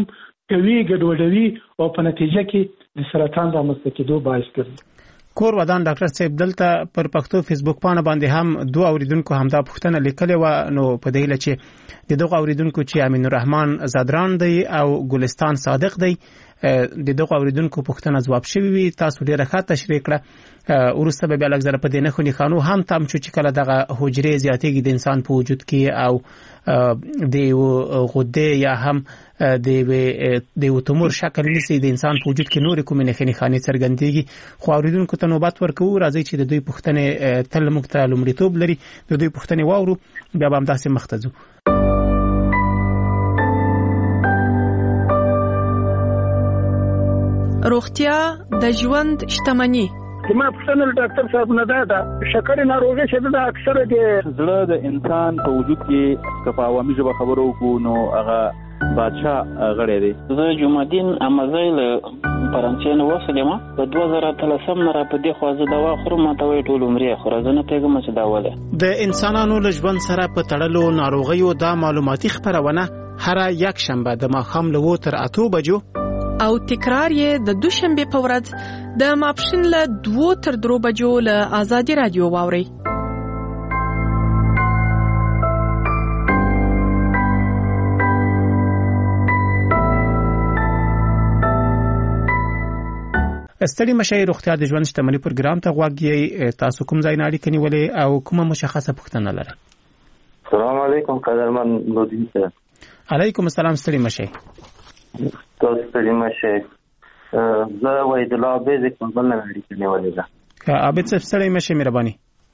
کوي ګډوډوي او په نتیجه کې د سرطان رامنځته کېدو باعث ګرځي. کور ودان ډاکټر صاحب دلته پر پښتو فیسبوک پاڼه باندې هم دوه اوریدونکو همدا پوښتنه لیکلې و، نو په دې لچې د دغه اوریدونکو چې امین الرحمن زادران دی او ګلستان صادق دی د دغه اوریدونکو پوښتنه جواب شوی وي. تاسو ډیره ښه تشریح کړه. ورسته به بیا لږ زره په دې نه خو نه خانو هم تم چې کله دغه حجرې زیاتېږي د انسان په وجود کې او د غده یا هم د د تومور شکل نیسي د انسان په وجود کې نور کومې نه خني څرګندېږي. خو اوریدونکو ته نوبت ورکو، راځي چې د دوی پوښتنې تل موږ ته لومړیتوب لري، د دوی پوښتنې واورو، بیا به همداسې مخ ته ځو. روغتیا د ژوند شتمني. زما پوښتنه ډاکټر صاحب نه ده، شکر ناروغي چې د اکثره د زړه د انسان په وجود کې که په عوامي ژبه خبرو وکړو نو هغه بادشاه غړی دی. زه جمعدین امازی له فرانسې نه وسلم، په دوه زره اتلسم نه را په دې خو زه دوا خورم، ماته وایي ټول عمرې خورم، زه نه پوهېږم چې دا ولې. د انسانانو له ژوند سره په تړلو ناروغیو دا معلوماتي خپرونه هره یک شنبه د ماښام له اووه تر اتو بجو او تکرار یې د دوشنبه په ورځ د ماپښین له دوه تر درو بجو له آزادي رادیو واوري. استړي مشه روغتیا د ژوند شتمني پروګرام ته غوږی. تاسو کوم ځای نه اړیکه نیولې او کومه مشخصه پوښتنه لرئ؟ السلام علیکم قدرمن نورالدین صاحب. علیکم السلام. ستړي مشه. تاسو ستړي مشه. زه وای د لا بیزیک بل نه اړیکه نیولې ده. که عابد صاحب ستړي مشه مهرباني.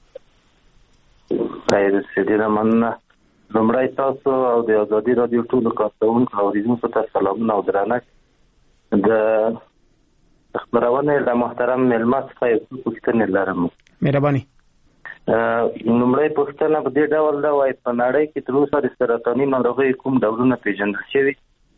خیر ستړي مننه. لومړی تاسو او د آزادي رادیو ټول کارکونکو او اوریدونکو ته سلامونه او درنښت. د خبرونه له محترم ملمت څخه پوښتنه لرم. مهرباني. لومړی پوښتنه په دې ډول ده، وای په نړۍ کې تر اوسه د سرطاني ناروغۍ کوم ډولونه پیژندل شوي؟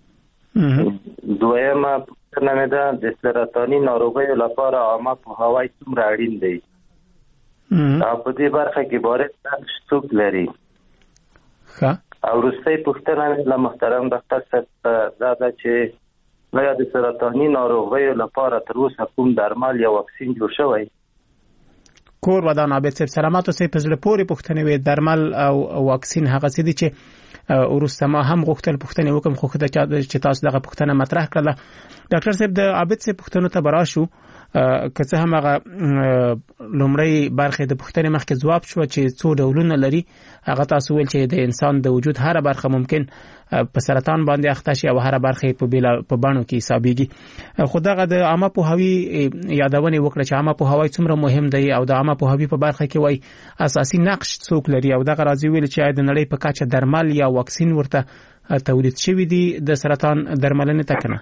دویمه پوښتنه مې ده، د سرطاني ناروغیو لپاره عامه پوهاوی څومره اړین دی او په دې برخه کې باید نقش څوک لري؟ او وروستۍ پوښتنه مې له محترم ډاکټر صاحب دا ده چې آیا د سرطاني ناروغیو لپاره تر اوسه کوم درمل یا واکسین جوړ شوی؟ کور ودان عابد صاحب سلامات اوسئ. په زړه پورې پوښتنې وې، درمل او واکسین هغه څه دي چې ورسته ما هم غوښتل پوښتنې وکم، خو چې تاسو دغه پوښتنه مطرح کړله. ډاکټر صاحب د عابد صاحب پوښتنو ته براشو، که څه هم هغه لومړی برخه د پوښتنې مخکې جواب شو چې څو ډولونه لري. هغه تاسو ویل چې د انسان د وجود هر برخه ممکن په سرطان باندې اخته شي او هر برخه په بیل په بانو کې حسابيږي. خو دغه د عامه پوهاوی یادونه وکړه چې عامه پوهاوی څومره مهم دی او د عامه پوهاوی په برخه کې وای اساسي نقش څوک لري، او دغه راځي ویل چې د نړۍ په کچه درمل یا واکسین ورته تولید شوی دی د سرطان درملنې تکنه.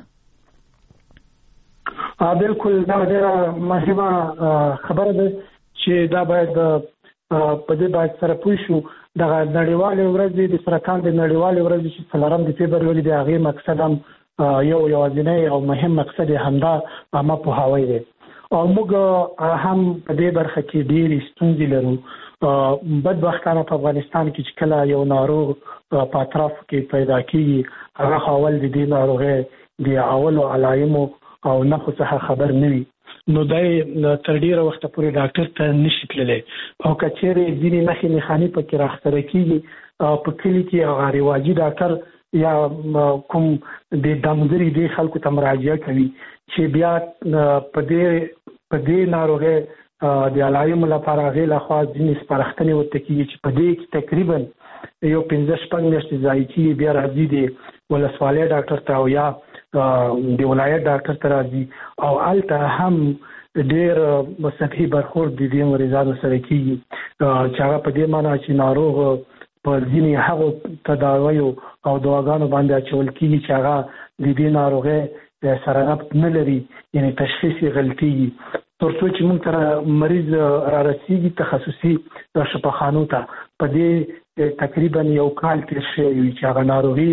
بالکل دا ډېره مهمه خبره ده چې دا باید په دې باید سره پوه شو. د نړیوالې ورځې د سرطان د نړیوالې ورځې چې څلورم د فبروري د هغې مقصد هم یو یوازینی او مهم مقصد همدا عامه پوهاوی دی او موږ هم په دې برخه کې ډېرې ستونزې لرو. بدبختانه په افغانستان کې چې کله یو ناروغ په اطراف کې پیدا کېږي، هغه اول د دې ناروغۍ د اولو علایمو او نښو څخه خبر نه وي، نو دای تر ډیره وخت پورې ډاکټر ته نشي تللی او کچېرې ځینې نښې نښانې پکې راښکاره کېږي په کلي کې هغه رواجي ډاکټر یا کوم د دمګري د خلکو ته مراجعه کوي چې بیا په دې په دې ناروغۍ د علایمو لپاره هغې لخوا ځینې سپارښتنې ورته کېږي چې په دې کې تقریبا یو پنځه شپږ میاشتې ضایع کېږي، بیا راځي د ولسوالۍ ډاکټر ته او یا د ولایت ډاکټر ته راځي او هلته هم ډېر سطحي برخورد د دې مریضانو سره کېږي چې هغه په دې معنی چې ناروغ په ځینې هغو تداویو او دواګانو باندې اچول کېږي چې هغه د دې ناروغۍ سره ربط نه لري، یعنې تشخیص یې غلطېږي. تر څو چې موږ ته مریض را رسېږي تخصصي شفاخانو ته، په دې تقریبا یو کال تېر شوی وي چې هغه ناروغي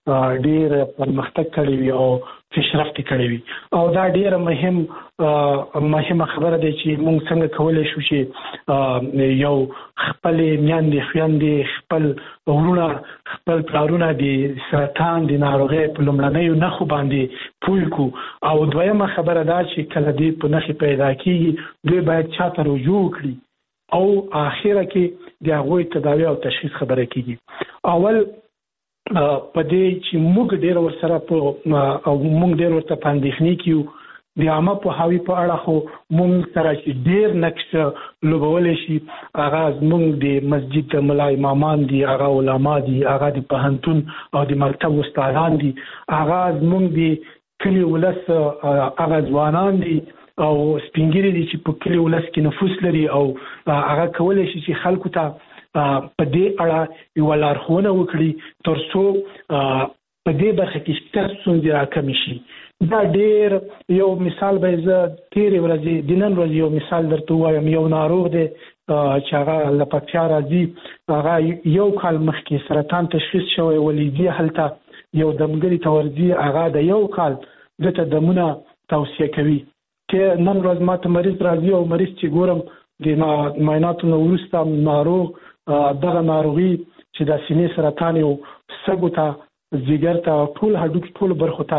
ډیر پرمختګ کړی وي او پیشرفت کړی وي او دا ډیره مهم مهمه خبره ده چې موږ څنګه کولای شو چې یو خپل میاندې خويندې خپل ورونه خپل پلارونه د سرطان د ناروغۍ په لومړنیو نښو باندې پوه کو او دویمه خبره ده چې کله دې په نښې پیدا کیږي دوی باید چاته رجوع کړي او اخیره کې د هغوی تداوی او تشخیص خبره کیږي اول په دې چې موږ ډیر ورسره په او موږ ډیر ورته پاندېخنی کیو د عامه په هاوی په اړه خو موږ سره چې ډیر نقش لوبول شي اغاز موږ د مسجد د ملا امامان دي هغه علما دي هغه د پهنتون او د مکتب استادان دي اغاز موږ د کلی ولس هغه ځوانان دي او سپینګری دي چې په کلی ولس کې نفوذ لري او هغه کولای شي چې خلکو ته په دې اړه یو لارښوونه وکړي ترڅو په دې برخه کې ستاسو ستونزې راکمې شي. دا ډېر یو مثال به زه تېرې ورځې د نن ورځې یو مثال درته ووایم. یو ناروغ دی چې هغه له پکتیا راځي، هغه یو کال مخکې سرطان تشخیص شوی ولیدي، هلته یو دمګري ته ورځي، هغه د یو کال دته دمونه توصیه کوي چې نن ورځ ماته مریض راځي او مریض چې ګورم د معایناتو نه وروسته ناروغ دغه ناروغي چې د سینې سرطان یو سږو ته ځیګر ته ټول هډوکي ټول برخو ته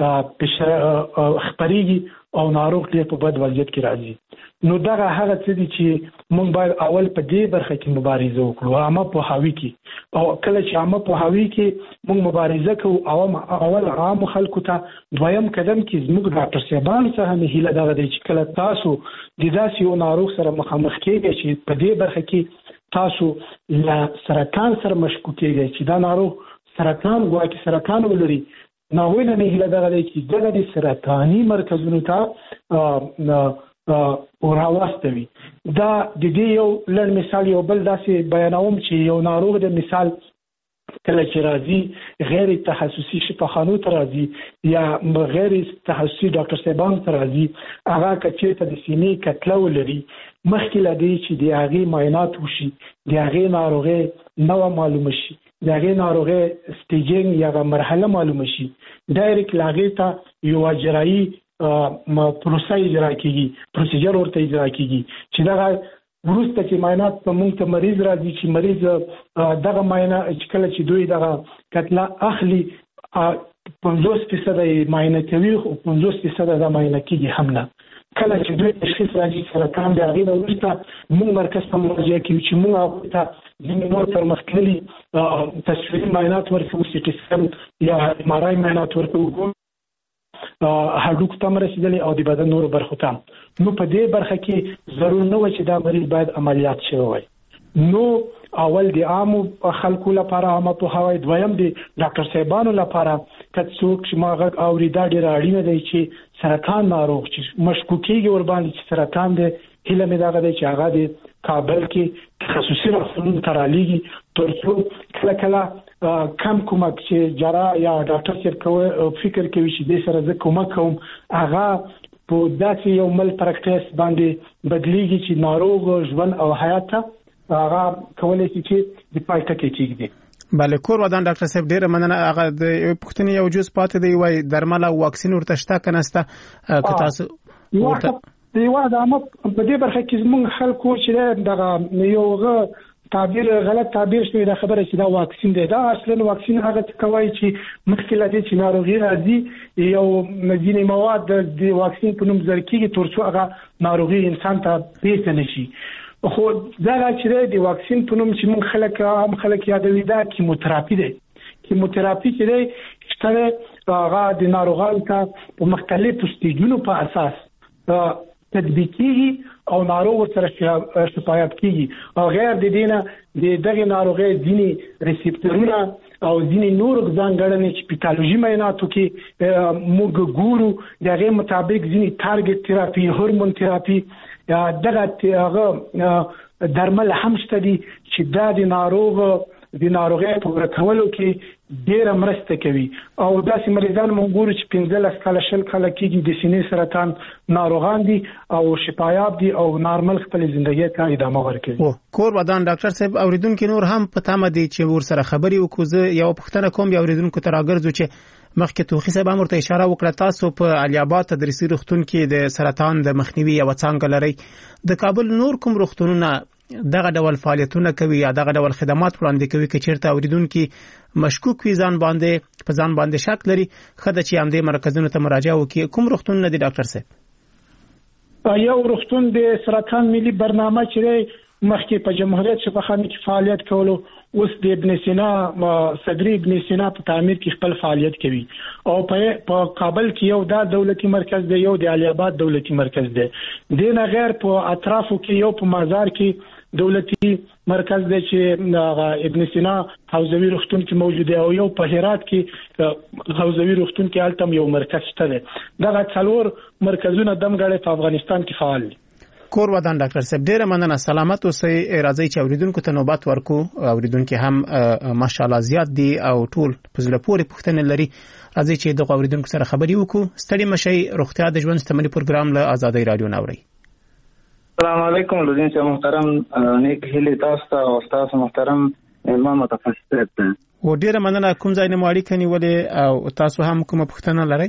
خپرېږي او ناروغ ډېر په بد وضعیت کې راځي. نو دغه هغه څه دي چې موږ باید اول په دې برخه کې مبارزه وکړو، عامه پوهاوي کې. او کله چې عامه پوهاوي کې موږ مبارزه کوو، اول عام خلکو ته، دویم قدم کې زموږ ډاکټر صاحبانو څخه مې هیله دغه دی چې کله تاسو د داسې یو ناروغ سره مخامخ کېږئ چې په دې برخه کې تاسو له سرطان سره مشکوک کېږئ چې دا ناروغ سرطان ګواکې سرطان ولري، ناویله مې هیله دغه دی چې دغه د سرطاني مرکزونو ته راواستوي. دا د دې یو لږ مثال یو بل داسې بیانوم چې یو ناروغ د مثال کله چې راځي غیر تخصصي شفاخانو ته راځي یا غیر تخصصي ډاکټر صاحبانو ته راځي، هغه که چېرته د سینې کتله ولري، مخکې له دې چې د هغې معاینات وشي، د هغې ناروغۍ نوعه معلومه شي، د هغې ناروغۍ سټیجینګ یا مرحله معلومه شي، ډایرکټ له هغې ته یوه جراحي پروسه اجرا کیږي، پروسیجر ورته اجرا کیږي چې دغه وروسته چې معاینات په موږ ته مریض راځي چې مریض دغه معاینه چې کله چې دوی دغه کتله اخلي پنځوس فیصده یې معاینه کوي خو پنځوس فیصده دا معاینه کیږي هم نه. کله چې دوی تشخیص راځي سرطان د هغې نه وروسته موږ مرکز ته مراجعه کوي چې موږ هغوی ته ځینې نور پرمختللي تصویري معاینات ورکوو، سي ټي سکن یا ایم آر آی معاینات ورکوو، هډوکو ته هم رسېدلی او د بدن نورو برخو ته. نو په دې برخه کې ضرور نه وه چې دا مریض باید عملیات شوی وای. نو اول د عامو خلکو لپاره عامه پوهاوی، دویم د ډاکټر صاحبانو لپاره که څوک چې ما غږ اوري دا ډېره اړینه دی چې سرطان ناروغ چې مشکوک کېږي ورباندې چې سرطان دی، هیله مې دغه دی چې هغه د کابل کې تخصصي روغتونونو ته رالیږي ترڅو کله کله کم کومک چې جراح یا ډاکټر صاحب فکر کوي چې دې سره زه کومک کوم، هغه په داسې یو مل پراکټیس باندې بدلیږي چې ناروغ ژوند او حیات ته هغه کولی شي چې د پای ټکی کېږدي. بله، کور ودان ډاکټر صاحب ډیره مننه. هغه د پښتنې یو جز پاتې دی، وای درمل او واکسین ورته شته که نسته؟ که تاسو ورته یوه د عامه په دې برخه کې زموږ خلکو چې دغه یو تعبیر غلط تعبیر شوی دا خبره چې دا واکسین دی. دا اصلا واکسین هغه څه کوي چې مخکې له دې چې ناروغي راځي یو ځینې مواد د واکسین په نوم ذکر کېږي ترڅو هغه ناروغي انسان ته پیښ نه شي. خو دا چې د واکسین په نوم چې موږ خلک عام خلک یادوي دا کیموتراپي دی. کیموتراپي چې دی چې هغه د ناروغانو ته په مختلفو سټیجونو په اساس تطبیقي او ناروغ سره شفایت کیږي او غیر د دینه د دغه ناروغي ځینی ریسپټرونه او ځینی نور ځانګړنې چې پیتالوژي معایناتو کې موږ ګورو دغه مطابق ځینی ټارګټ تراپي، هورمون تراپي، دغه هغه درمل هم شته دي چې د ناروغ د ناروغي په ورکولو کې ډېر مرسته کوي او داسې مریضان موږ ګورو چې پنځلس کاله شل کاله کېږي د سینې سرطان ناروغان دي او شفایاب دي او نارمل خپل ژوندۍ ته ادامه ورکوي. کور ودان ډاکټر صاحب اوریدونکو نور هم په تمه دي چې ور سره خبري وکړو. یو پښتنه کوم یو اوریدونکو ته راګرځو چې مخکې توخی صاحب امر ته اشاره وکړه تاسو په علي آباد تدریسي روغتون کې د سرطان د مخنیوي یو څنګه لري. د کابل نور کوم روغتونونه دغه ډول فعالیتونه کوي یا دغه ډول خدمات وړاندې کوي چې چیرته اوریدونکو مشکوک وي ځان باندې په ځان باندې شک لري خدای چې همدې مرکزونو ته مراجعه وکړي؟ کوم روغتون نه دي ډاکټر صاحب؟ یو روغتون د سرطان ملي برنامه چې مخکې په جمهوریت شفاخانه کې فعالیت کولو اوس د ابن سینا صدري ابن سینا په تعمیر کې خپل فعالیت کوي او په کابل کې یو دا دولتي مرکز دی یو د علي آباد دولتي مرکز دی. دینه غیر په اطرافو کې یو په مزار کې دولتي مرکز دی چې ابن سینا حوزوي روغتون کې موجود دی او یو په هرات کې حوزوي روغتون کې التم یو مرکز شته دی. دغه څلور مرکزونه دمګړې په افغانستان کې فعال دي. کور ودان ډاکټر صاحب ډیره مننه. سلامت اوسئ. راځي چې اوریدونکو ته نوبت ورکو. اوریدونکو هم ماشاءالله زیات دي او ټول په زړه پورې پوښتنې لري. راځي چې د اوریدونکو سره خبري وکړو. ستړي مشي روغتیا د ژوند شتمنۍ پروګرام له آزادۍ رادیو ناوړي. السلام علیکم لودین صاحب محترم. نیک هیله تاسو ته او تاسو محترم امام متخصص ته. و ډیره مننه. کوم ځای نه مواړی کني ولې او تاسو هم کومه پوښتنه لرئ؟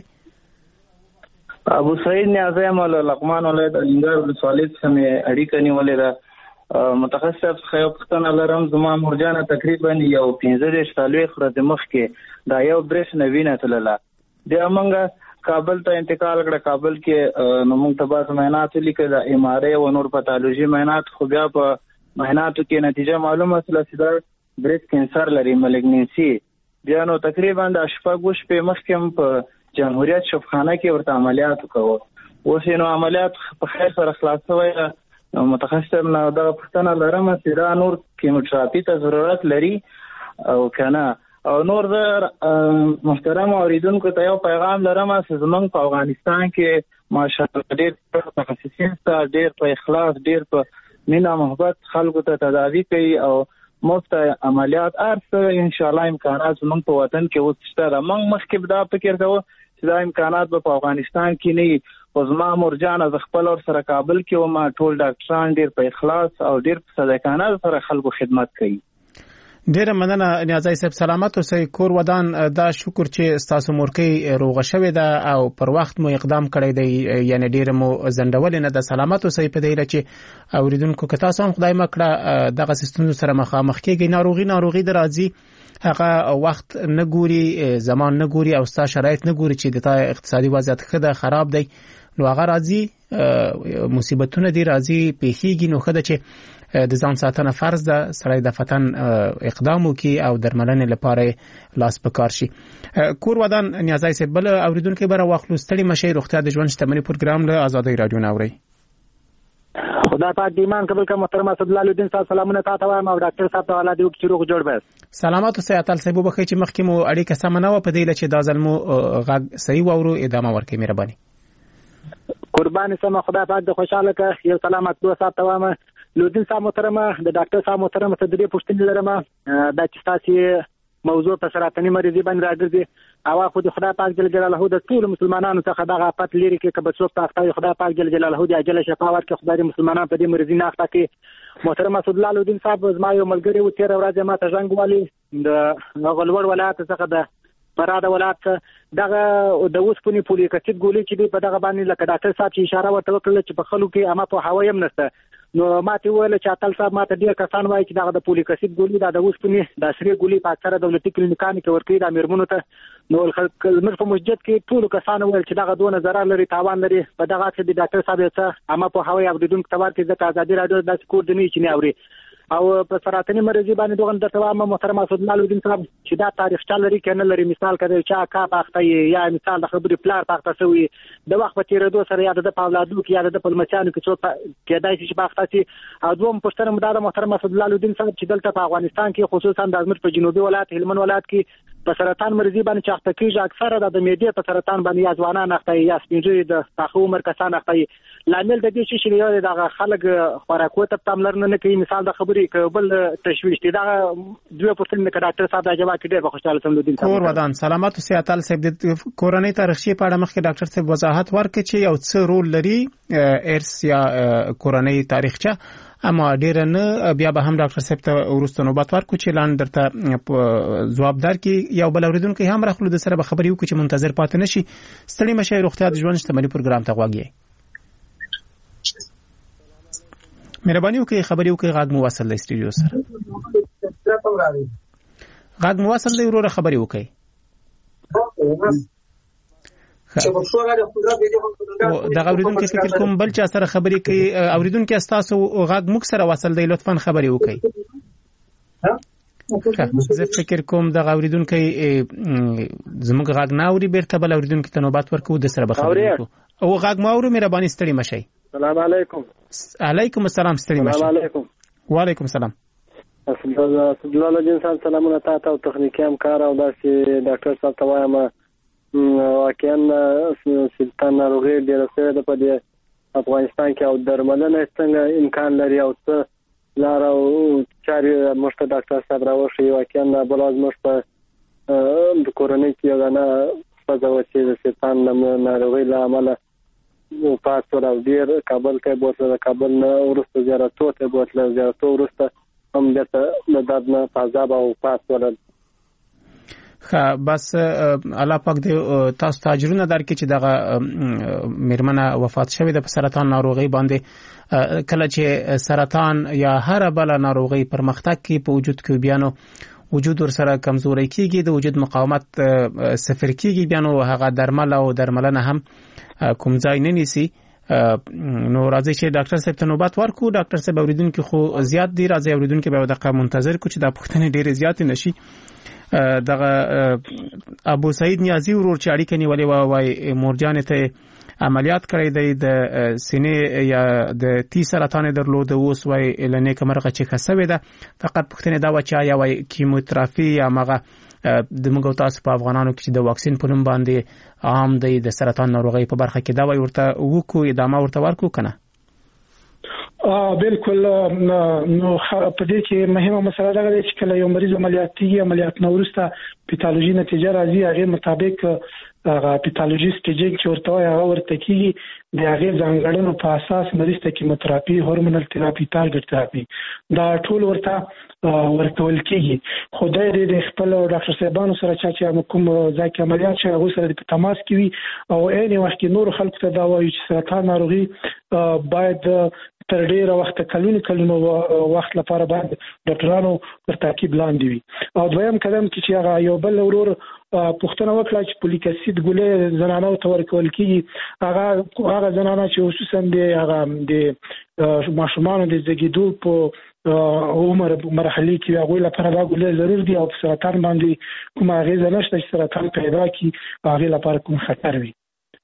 ابو سعید نیازی مولا لقمان ولید الینګار ولسوالۍ څخه اړیکه نیولې ده. متخصص خو پښتنه لرم زما مرجانه تقریبا یو پنځه دېرش کالې خورده مخکې دا یو برېش نوینه تلله د امنګ کابل ته انتقال کړه. کابل کې نو موږ ته باز مهنات لیکل د ایم آر ای او نور پاتولوژي مهنات خو بیا په مهناتو کې نتیجه معلومه شوه چې دا بریست کینسر لري ملیګننسي. بیا نو تقریبا د شپږ شپې مخکې په جمهوریت شفاخانه کې ورته عملیات وکړو. اوس نو عملیات په خیر سره خلاص شوی. متخصص نه دا پښتنه لرم چې دا نور کیموتراپي ته ضرورت لري او کنه او نور محترم اوریدونکو ته یو پیغام لرم چې زمونږ په افغانستان کې ماشاءالله ډېر متخصصین ته ډېر په اخلاص ډېر په مینا محبت خلکو ته تداوی کوي او مفت عملیات ارسه ان شاء الله امکانات زمونږ په وطن کې اوس شته. موږ مخکې دا فکر کوو چې دا امکانات په افغانستان کې نه او زما مرجان از خپل اور سره کابل کې او ما ټول ډاکټران ډېر په اخلاص او ډېر په صداقانه سره خلکو خدمت کوي. ډیره مننه نیازی صاحب. سلامت اوسئ. کور ودان دا شکر چې تاسو مورکې روغه شوې ده او پر وخت مو اقدام کړی دی یعنی ډیره مو زندول نه ده. سلامت اوسئ. په دې چې اوریدونکو که تاسو هم خدای مکړه دغه سیستم سره مخامخ کېږي ناروغي ناروغي درازي هغه وخت نه ګوري زمان نه ګوري او ستا شرایط نه ګوري چې د تا اقتصادي وضعیت ښه ده خراب دی نو هغه راځي مصیبتونه دي راځي پیښیږي نو خدای چې د ځان ساتنه فرض ده سړی د فتن اقدام وکړي او درملنې لپاره لاس پکار شي. کور ودان نیازی صاحب بل اوریدونکو بره واخلو. ستړي مشي روغتیا د ژوند شتمنۍ پروګرام له آزادۍ رادیو ناوړي. خدا پاک ایمان قبول کا محترم اسد الله الدین صاحب سلامونه تاسو ته او ډاکټر صاحب ته الله دې چې روغ جوړ بس. سلامات اوسئ. اتل صاحب وبخښئ چې مخکې مو اړیکه سم نه و په دې لچې دا ځل مو غږ صحیح وورو ادامه ورکړئ مهرباني. قربان سم خدا پاک د خوشاله کا یو سلامت دوه صاحب ته وایم. لودین صاحب محترم د ډاکټر صاحب محترم ته دې پوښتنه لرم دا چې تاسو موضوع په سرطاني مریضي باندې راګرځي او خو د خدای پاک جل جلاله د ټول مسلمانانو څخه دغه پات لري کې کبه څوک تاسو خدای پاک جل جلاله د اجل شفا ورکړي خدای مسلمانانو په دې مریضي نه اخته کې. محترم اسد الله لودین صاحب زما یو ملګری و تیر ورځ ما ته ژوند والی د غلور ولایت څخه د پراده ولایت دغه د اوسپنې پولیک چې ګولې چې په دغه باندې لکه ډاکټر صاحب چې اشاره ورته وکړه چې په خلکو کې اما په هوا يم نشته نو ماته ویل چې اتل صاحب ماته ډیر کسان وایي چې دغه د پولیک اسید ګولې د اوسپنې د سری ګولې په اکثره دولتي کلینیکانو کې ورکړي د امرمنو ته نو خلک موږ په مسجد کې ټول کسان ویل چې دغه دوه نظر لري تاوان لري په دغه چې د ډاکټر صاحب څخه اما په هوا یابدون کتابار کې ځکه ازادي رادیو د سکور دني چې نه اوري او په سرطاني مریضي باندې دوه د توام محترم اسد الله الدین صاحب چې دا تاریخ چا لري کنه لري مثال کړي چې کا پاخته یا مثال د خبرې پلار پاخته شوی د وخت په تیرېدو سره یا د پاولادو کې یا د پلمچانو کې څو کېدای شي چې پاخته شي او دوم پښتنه مدار محترم اسد الله الدین صاحب چې دلته په افغانستان کې خصوصا د ازمت په جنوبي ولایت هلمند ولایت کې په سرطان مریضي باندې چاخته کېږي اکثره د معدې په سرطان باندې یا ځوانان اخته یا سپینځي د تاخو عمر کسان اخته لامل د دې چې یو د خلک خوراکو ته پاملرنه نه کوي. مثال د خبرې کبل تشویش دي دا دوه پرسنټ نه ډاکټر صاحب دا جواب کړي په خوشاله سم لودین کور ودان سلامات او سیاتل صاحب د کورنۍ تاریخي په اړه مخکې ډاکټر صاحب وضاحت ورکړي چې یو څه رول لري ارث یا کورنۍ تاریخچه، اما ډیر نه بیا به هم ډاکټر صاحب ته ورسته نوبت ورکړو چې لاندې درته جوابدار کی یو بل اوریدونکو هم راخلو د سره به خبرې وکړي چې منتظر پاتې نشي. ستړي مشه روغتیا د ژوند شتمنۍ پروګرام ته غواګي. مهرباني وکړئ خبرې وکړئ، غاګ مو وصل دی سټډیو سره. غاګ مو وصل دی وروره خبرې وکړئ. دا اوریدونکو فکر کوم بل چا سره خبرې کوي. اوریدونکو تاسو غاګ موږ سره وصل دی، لطفا خبرې وکړئ. زه فکر کوم دا اوریدونکو زموږ غاګ نه اوري، بیرته بل اوریدونکو ته نوبت ورکو د سره به خبرې وکړو. او غاګ ما اورو، مهرباني ستړي مشئ. السلام علیکم. علیکم السلام ستړي مشئ. السلام علیکم. وعلیکم السلام. الله جنسان سلامونه تاسو او تخنیکی همکار او داسې ډاکټر صاحب ته وایم واقعا سلطان ناروغي ډیره سره د په افغانستان کې او درملنه څنګه امکان لري او څه لار او چارې مشته ډاکټر صاحب راوښي. واقعا بلاز مشته د کورونی کې غنا فزاوت چې د سلطان ناروغي له امله پاتور او ډیر کابل کې بوتل کابل نه ورسته زیارتو ته بوتل زیارتو ورسته هم د دادنه فازاب او پاتور. خا بس الله پاک دې تاسو ته اجرونه درکړي چې دغه میرمنه وفات شوې د سرطان ناروغي باندې. کله چې سرطان یا هر بل ناروغي پرمختګ کوي په وجود کې بیانو وجود ور سره کمزوري کیږي، د وجود مقاومت صفر کیږي، بیانو هغه درمل او درملنه هم کوم ځای نه نیسي. نو راځي چې ډاکټر صاحب ته نوبت ورکو. ډاکټر صاحب اوریدونکو خو زیات دي، راځي اوریدونکو به دغه منتظر کو چې د پښتنې ډېر زیات نشي. دغه ابو سعید نیازی ورور چې اړیکه نیولې و وای مورجان ته عملیات کړی دی د سینې یا د تی سرطان درلود، اوس وای لنه کمرغه چې خسوي ده. فقط پښتنه دا و چې یا وای کیموتراپي یا مغه د موږ تاسو په افغانانو کې د واکسین په نوم باندې عام دی د سرطان ناروغي په برخه کې دا وای ورته وکړو ادامه ورته ورکو کنه. ا بالکل نو په دې کې مهمه مسله دا ده چې کله یو مریض عملیاتي عملیات نو ورسته پیتالوژي نتیجه راځي، هغه مطابق هغه پیتالوژیست چې ورته وایي هغه ورته کیږي د هغه ځانګړنو په اساس مریض ته کیموتراپي، هورمونل تراپي، ټارګټ تراپي دا ټول ورته ورکول کیږي. خدای دې د خپل ډاکټر صاحبانو سره چې کوم ځای کې عملیات شي هغه سره په تماس کې وي او عین وخت کې نور خلکو ته دا وایي چې سرطان ناروغي باید تر ډیره وخت کلونو کلونو وخت لپاره باید ډاکټرانو پر تعقیب لاندې وي. او دویم قدم کې چې هغه یو بل ورور پښتنه وکړه چې فولیک اسید ګولې زنانو ته ورکول کیږي، هغه هغه زنانه چې خصوصا د هغه د ماشومان د زیږیدو په عمر مرحله کې هغه لپاره دا ګولې ضرور دي او سرطان باندې کوم هغه نشته چې سرطان پیدا کی هغه لپاره کوم خطر وي.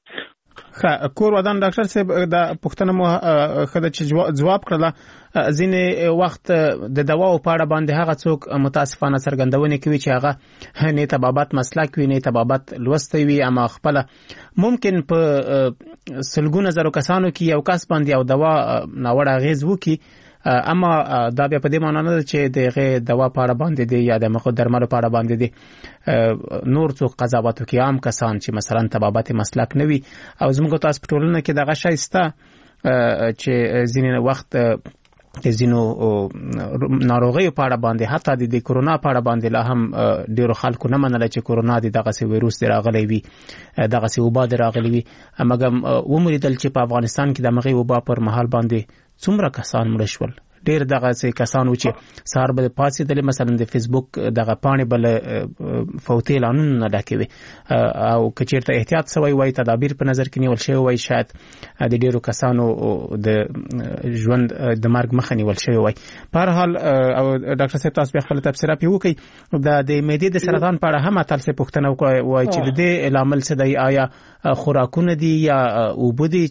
خا کور ودان ډاکټر صاحب دا پښتنه مو خدای چې جواب کړله ځینې وخت د دواو په اړه باندې هغه څوک متاسفانه څرګندونه کوي چې هغه نه تبابت مسلک وي نه تبابت لوستي وي، اما خپل ممکن په سلګونه زرو کسانو کې یو کس باندې او دوا ناوړه غیز وکي، اما دا بیا په دې معنی نه چې دغه دوا په اړه باندې دی یا د مخ درملو په اړه باندې دی نور څوک قضاوت کوي عام کسان چې مثلا تبابت مسلک نه وي. او زموږ تاسو په ټولنه کې دغه شای ستا چې ځینې وخت د زینو ناروغي په اړه باندې حتی د کورونا په اړه باندې لا هم ډیرو خلکو نه منل چې کورونا د دغه سي وایروس راغلی وي، دغه سي وبا راغلی وي. امګم ومریدل چې په افغانستان کې د مغي وبا پر مهال باندې څومره کسان مړ شول. ډیر دغه سي کسان و چې سار بل پاسې د مثلا د فیسبوک دغه پاڼې بل فوتي اعلانونه نه ډاکوي او کچیرته احتیاط سوی وای تدابیر په نظر کې نیول شوی وای شاید د ډیرو کسانو د ژوند د مرګ مخه نیول شوی وای. په هر حال او ډاکټر صاحب تاسو به خپل تفسیر په وکي د د معدې د سرطان په اړه هم تاسو پوښتنه وکړئ چې د دې لامل څه دی، آیا خوراکونه دي یا اوبدي؟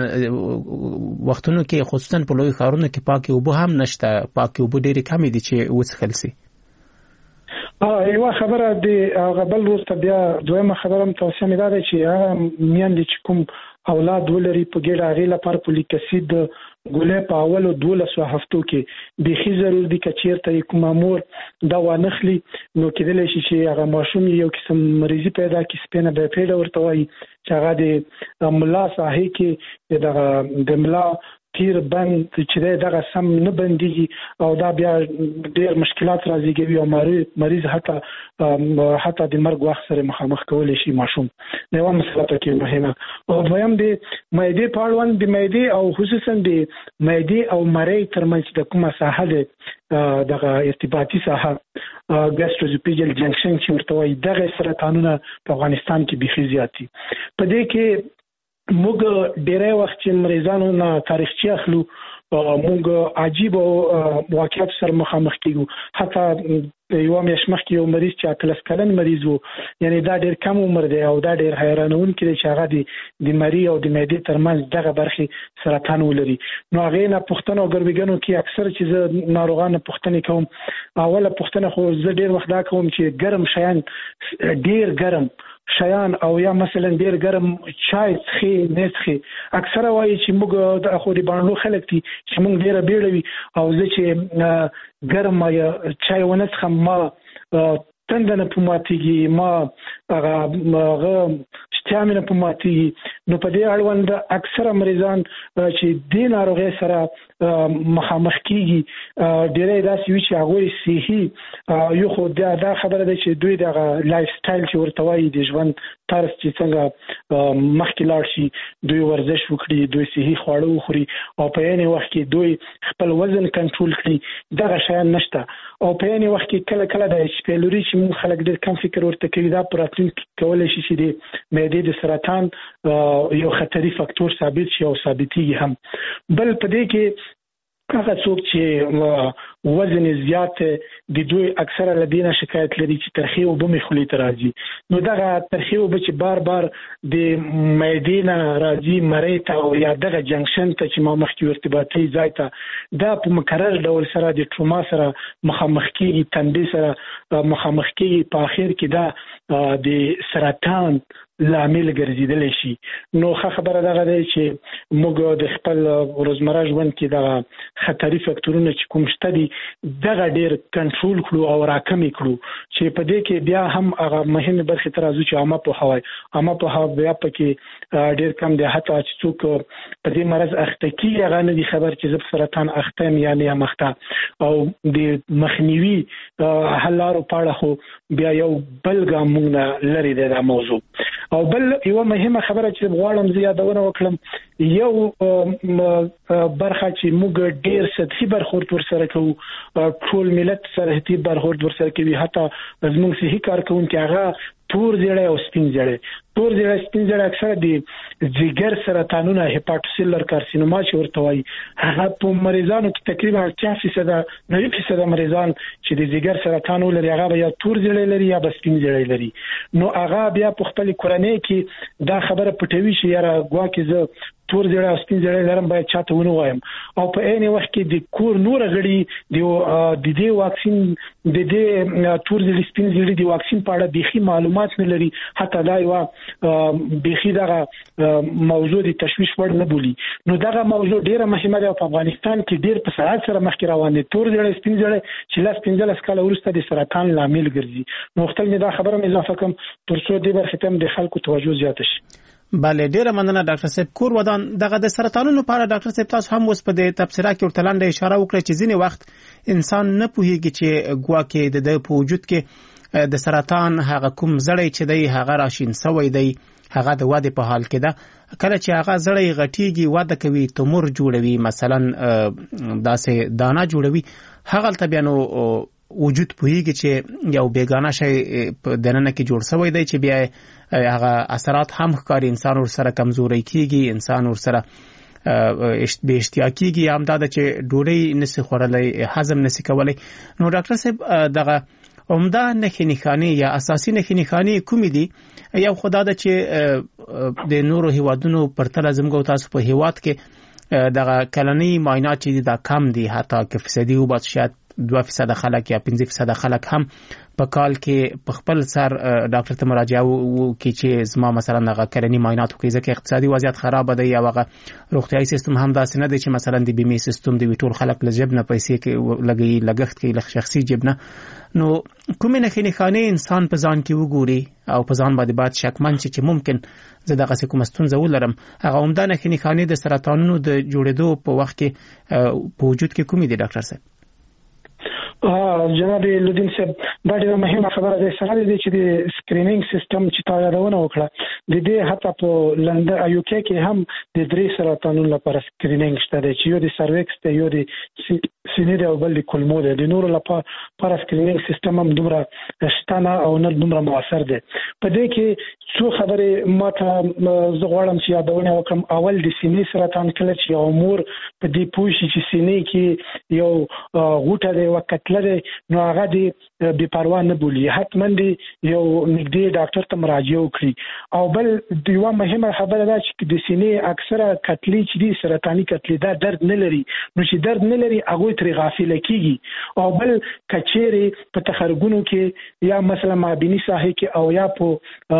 ځینې وختونو کې خصوصا په لوی ښارونو کې پاکي اوبه هم نشته، پاکي اوبه ډېرې کمې دي چې وڅښل شي. اه یو خبره دی غبل وروسته بیا دویمه خبره هم توصیه مې ده چې هغه میندې چې کوم اولاد ولري په ګډه هغې لپاره فولیک اسید د ګولۍ په اولو دولسو هفتو کې بیخي ضرور دي که چېرته کومه مور دا وانخلي نو کېدلی شي چې هغه ماشوم یو قسم مریضي پیدا کړي سپینه بایپیډه ورته وایي چې هغه د ملا ساحې کې دغه د ملا تیر بند چې دغه سم نه بنديږي او دا بیا ډېر مشکلات راځي او مریض حتی حتی د مرګ وخت سره مخامخ کولی شي ماشوم نو مسله کې مهمه او دویم د معدې په اړوند د معدې او خصوصا د معدې او مرۍ ترمنځ د کومه ساحه ده دغه ارتباطي ساحه ګاستروزوپیجل جنکشن چې ورته وایي دغه سرطانونه په افغانستان کې بيخي زیات دي په دې کې موږ ډېری وخت چې مریضانو نه تاریخچې اخلو موږ عجیب واقعیت سره مخامخ کیږو حتی یو میاشت مخکې یو مریض چې اتلس کلن مریض و یعنی دا ډېر کم عمر دی او دا ډېر حیرانونکی دی چې هغه د مرۍ او د معدې ترمنځ دغه برخې سرطان ولري نو هغې نه پوښتنه او ګرویګنو کې اکثر چې زه ناروغانو پوښتنې کوم اوله پوښتنه خو زه ډېر وخت دا کوم چې ګرم شیان ډېر ګرم شیان او یا مثلا ډیر ګرم چای څخه نه څخه اکثره وایي چې موږ د اخوري باندې خلک دي چې موږ ډیر بیړوي او زه چې ګرم یا چای ونه څخه ما تندنه په ماتيږي ما هغه شتامنه په ماتيږي نو په دې اړوند اکثره مریضان چې د ناروغي سره مخامخ کیږي ډیرې داسې وي چې هغه صحي یو خو دا خبره ده چې دوی د لایف سټایل چې ورته وایي د ژوند طرز چې څنګه مخکې لاړ شي دوی ورزش وکړي دوی صحي خواړه وخوري او په یعنی وخت کې دوی خپل وزن کنټرول کړي دغه شیان نشته او په یعنی وخت کې کله کله د شپېلوري چې موږ خلک ډېر کم فکر ورته کوي دا پراتین کولای شي چې د معدې د سرطان یو خطري فاکتور ثابت شي او ثابتېږي هم بل په دې کې هغه څوک چې وزن زیات دي دوی اکثره لدينا شکایت لري چې ترخی او بمې خولي ته راځي نو دغه ترخی او چې بار بار د معدې نه راځي مرۍ ته او یا دغه جنکشن ته چې ما مخکې ارتباطي ځای ته دا په مکرر ډول سره د ټروما سره مخامخ کیږي تندې سره مخامخ کیږي په اخر کې دا د سرطان لامل ګرځیدل شي نو خبره دغه دی چې موږ د خپل روزمره ژوند کې د خطري فاکتورونو چې کوم شته دي دغه ډیر کنټرول کړو او راکمې کړو چې په دې کې بیا هم هغه مهمه برخه تر ازو چې عامه په هوای عامه په هوا بیا پکې ډیر کم دی حتی چې څوک په دې مرز اخته کیږي هغه نه دي خبر چې زب سرطان اخته یعنی مخته او د مخنیوي حل لارو پاړه خو بیا یو بلګه موږ لري د موضوع او بل یو مهمه خبره چې غواړم زیاتونه وکړم یو برخه چې موږ ډیر سطحي برخورد ورسره کوو ټول ملت سره هتي برخورد ورسره کوي حتی زموږ صحي کارکونکو هغه تور زیړی او سپین زیړی تور زیړی سپین زیړی اکثره د جګر سرطانونه هپاتوسیلر کارسینوما چې ورته وایي هغه په مریضانو کې تقریبا اته فیصد نه فیصد مریضان چې د جګر سرطان ولري هغه یا تور زیړی لري یا سپین زیړی لري نو هغه بیا په خپل کورنۍ کې دا خبره پټوي چې یاره ګواکې زه تور زیړی او سپین زیړی لرم باید چاته ونه وایم او په عین وخت کې د کور نور غړي د دې واکسین د دې تور زیړی سپین زیړی د واکسین په اړه بيخي معلومات نه لري حتی دا یو بيخي دغه موضوع د تشویش وړ نه بولی نو دغه موضوع ډیره مهمه ده په افغانستان کې ډیر په سرعت سره مخکې روان دي تور زیړی سپین زیړی چې لاس پنځلس کاله وروسته د سرطان لامل ګرځي نو خپل دا خبره مې اضافه کوم ترڅو دې برخه ته د خلکو توجه زیات شي بله ډیره مننه ډاکټر صاحب کور ودان دغه د سرطانونو په اړه ډاکټر صاحب تاسو هم اوس په دې تفسیره کې ورته لاندې اشاره وکړه چې ځینې وخت انسان نه پوهیږي چې ګواکې د په وجود کې د سرطان هغه کوم زړی چې دی هغه راشین سوی دی هغه د واده په حال کې ده کله چې هغه زړی غټیږي واده کوي تومور جوړوي مثلا داسې دانه جوړوي هغه ته بیا نو وجود پوهیږي چې یو بیگانه شی په دننه کې جوړ شوی دی چې بیا هغه اثرات هم ښکاري انسان ور سره کمزوري کیږي انسان ور سره به اشتیاقیږي هم دا چې ډوډۍ نسی خورلای هضم نسی کولای نو ډاکټر صاحب دغه عمده نښې یا اساسي نښې کومې دي یو خدای د چې د نورو هیوادونو پرتله زموږ تاسو په هیواد کې دغه کلنی معاینات چې دا کم دي حتی که فیصدي او بات شاید دوه فیصد خلک یا پنځه فیصد خلک هم په کال کې په خپل سر ډاکټر ته مراجعه وکړي چې زما مثلا هغه کرنی معاینات وکړي، ځکه اقتصادي وضعیت خراب دی یا هغه روغتیايي سیستم هم داسې نه دی چې مثلا د بیمې سیستم د ټول خلک له جیب نه پیسې کې لګي لګښت کې له شخصي جیب نه. نو کومې نښې نښانې انسان په ځان کې وګوري او په ځان باندې باید شکمن شي چې ممکن زه دغه کومه ستونزه ولرم، هغه عمده نښې نښانې د سرطانونو د جوړېدو په وخت کې په وجود کې کومې دي ډاکټر صاحب؟ جناب لودین صاحب دا ډیره مهمه خبره ده. سره دې چې د سکرینینګ سیستم چې تا یادونه وکړه د دې حتی په لندن یو کې کې هم د درې سرطانونو لپاره سکرینینګ شته دی چې یو د سرویکس دی، یو د سینې او بل د کولمو دی. د نورو لپاره سکرینینګ سیستم هم دومره شته نه او نه دومره موثر دی. په دې کې څو خبرې ماته زه غواړم چې یادونه وکړم. اول د سینې سرطان کله چې یو مور په دې پوه شي چې سینې کې یو غوټه دی وکړه لري نو هغه دی بے پروا نه بولی، حتما دی یو نږدې ډاکټر ته مراجعه وکړي. او بل یو مهمه خبره ده چې د سینې اکثره کتلې چې دي سرطاني کتلې دا درد نه لري، نو چې درد نه لري هغه ترې غافل کیږي. او بل کچېره په تخرګونو کې یا مثلا مابینی ساحه کې او یا په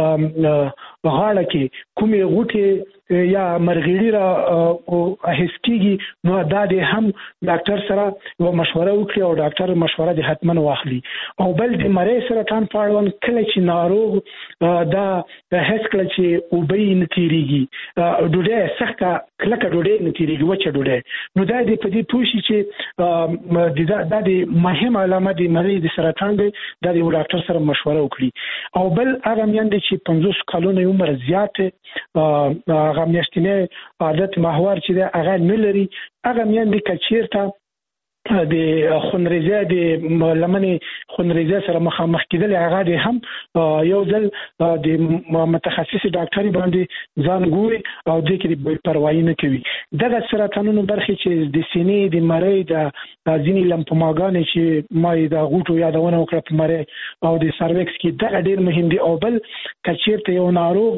غاړه کې کومې غوټه یا مرغېړي را هیڅ کیږي نو دا د هم ډاکټر سره یو مشوره وکړي او ډاکټر مشوره د حتما واخلي. او بل د مری سرطان په اړه کله چې ناروغ دا هیڅ کله چې وبې نه تیریږي ډوډۍ سخته کلکه ډوډۍ نه تیریږي وچه ډوډۍ، نو دا د پدې پوښي چې دا د مهمه علامه د مری د سرطان دی، دا د ډاکټر سره مشوره وکړي. او بل هغه میندې چې پنځوس کلونو عمر زیاته هغه میاشتنی عادت محور چې هغه نه لري، هغه میندې کچیرته د خونریزه د لمنې خونریزه سره مخامخ کېدل هغه د هم یو ځل د متخصص ډاکټري باندې ځان ګوري او د کې بې پروايي نه کوي. دغه سرطانونو برخې چې د سینې د مری د ځینې لمفوماګانې چې ما د غوټو یادونه وکړه په مری او د سرویکس کې دا ډېر مهم دي. او بل کچیرته یو ناروغ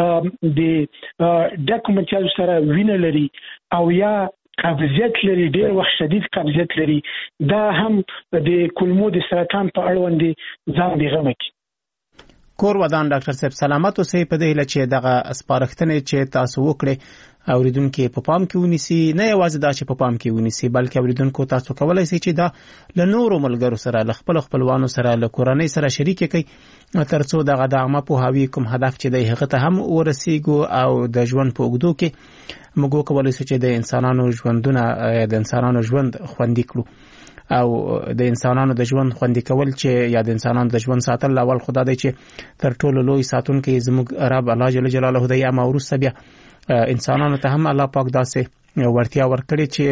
د ډاکومنټیال سره وینه لري او یا قبضیت لري، ډېر وخت شدید قبضیت لري، دا هم د کولمو د سرطان په اړوند ځان دی غمه کی. کور ودان ډاکټر صاحب سلامت اوسئ. په دې هیله چې دغه سپارښتنې چې تاسو وکړي اوریدونکو په پام کې ونیسي، نه یوازې دا چې په پام کې ونیسي بلکې اوریدونکو تاسو کولای شئ چې دا له نورو ملګرو سره له خپل خپلوانو سره له کورنۍ سره شریک کړئ ترڅو دغه د عامه پوهاوی کوم هدف چې د هغه ته هم ورسیږو او د ژوند په اوږدو کې موږ کولای شو چې د انسانانو ژوندونه د انسانانو ژوند خوندي کړو. او د انسانانو د ژوند خوندي کول چې یا د انسانانو د ژوند ساتل اول خدای دی چې تر ټولو لوی ساتونکی زموږ رب الله جل جلاله دی. یا مورث بیا انسانانو ته هم الله پاک داسې ورتیا ورکړي چې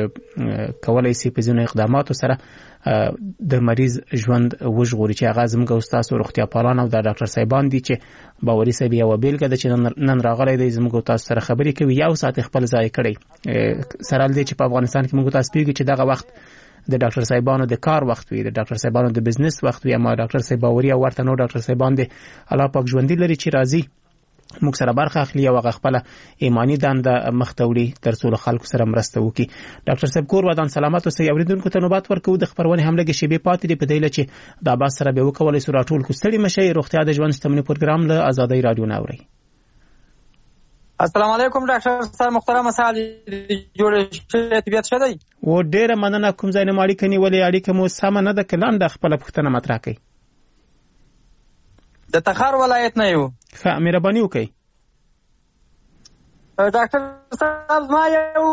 کولای شي په ځینو اقداماتو سره د مریض ژوند وژغوري چې هغه زموږ استاد روغتیا پالان او د ډاکټر صاحبان دي چې باوري صاحب یو بیلګه ده چې نن راغلی دی زموږ تاسو سره خبرې کوي یو ساعت خپل ځای کړی سره دې چې په افغانستان کې موږ تاسو پیږي چې دغه وخت د ډاکټر صاحبانو د کار وخت وي، د ډاکټر صاحبانو د بزنس وخت وي، اما ډاکټر صاحب باوري او ورته نو ډاکټر صاحبان دي الله پاک ژوندۍ لري چې راضي موږ سره برخه اخلي او خپل ایمانی دنده مختوړي ترڅو خلکو سره مرسته وکړي. ډاکټر صاحب کور ودان سلامت اوسئ. اوریدونکو ته نوبت ورکوو د خبرونه هم لګي شی به پاتې دی په دې لچې د اباس سره به وکولای سو راټول کو ستړي مشي روغتیا د ژوند شتمنۍ پروګرام له آزادۍ رادیو نه اوري. السلام علیکم ډاکټر صاحب محترم صاحب جوړ شه طبيعت شه دی و ډیره مننه کوم ځای نه ماړی کني ولې اړیکه مو سم نه د کلان د خپل پښتنه مطرح کړي د تخار ولایت نه یو ښه مهرباني وکړئ ډاکټر صاحب ما یو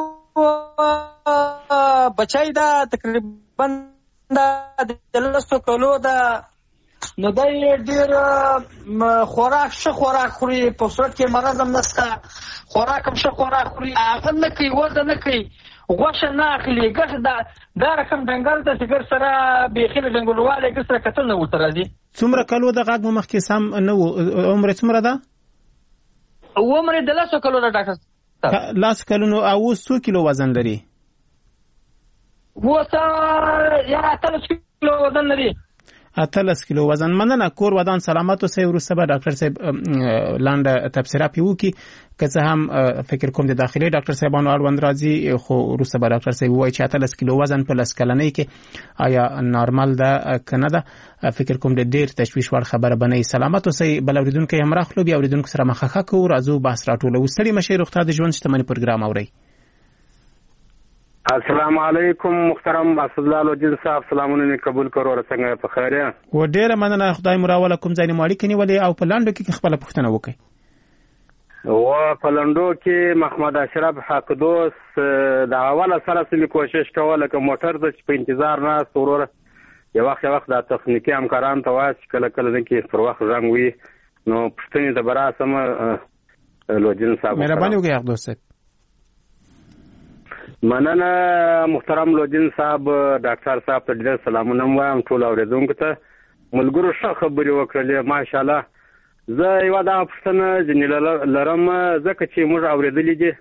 بچای دا تقریبا د لسو کلو دا نو دای ډیر خوراک شه خوراک خوري په صورت کې مرض هم نشته خوراک هم شه خوراک خوري هغه نه کوي وزن نه کوي غوښه نه اخلي ګټه دا دا رقم ډنګر ته چې سره بيخي ډنګرواله کې سره کتل نه ورته راځي. څومره کلو د غاګ مخکې سم نه عمر څومره ده؟ عمر د لاسو کلو ده ډاکټر لاس کلونو او څو کیلو وزن لري؟ وته یا اتلس کیلو وزن لري. اتلس کیلو وزن. مننه کور ودان سلامت اوسئ. وروسته به ډاکټر صاحب لاندې تبصره پیوکي که څه هم فکر کوم د داخلي ډاکټر صاحبانو اړوند راځي، خو وروسته به ډاکټر صاحب وایي چې اتلس کیلو وزن په لس کلنۍ کې آیا نارمل ده که نه ده. فکر کوم د ډېر تشویش وړ خبره به نه وي. سلامت اوسئ. بل اورېدونکی هم راخلو، بیا اورېدونکو سره مخه کوو، راځو بحث راټولوو. ستړي مه شئ، روغتیا د ژوند شتمني پروګرام اورئ. السلام علیکم محترم اسدالله لوجین صاحب، سلامونه قبول کړو. څنګه په خیر یې؟ و ډېره مننه، خدای مو راوله. کوم ځای مو اړیکې نیولې او په لنډو کې خپله پوښتنه وکړئ. و په لنډو کې محمد اشرف حق دوست د اوله سره سمې کوشش کوله که موټر د په انتظار ناست وروره یو وخت یو وخت د تخنیکي همکارانو ته وایه چې کله کله نه کې پر وخت رنګ وي نو پوښتنې ته به راسم. لوجین صاحب مهرباني وکړئ حق دوست صاحب. مننه محترم لوجین صاحب. ډاکټر صاحب ته ډېر سلامونه وایم، ټول اورېدونکو ته ملګرو ښه خبرې وکړلې ماشاءالله. زه یوه دغه پوښتنه ځینې لرم ځکه چې موږ اورېدلي دي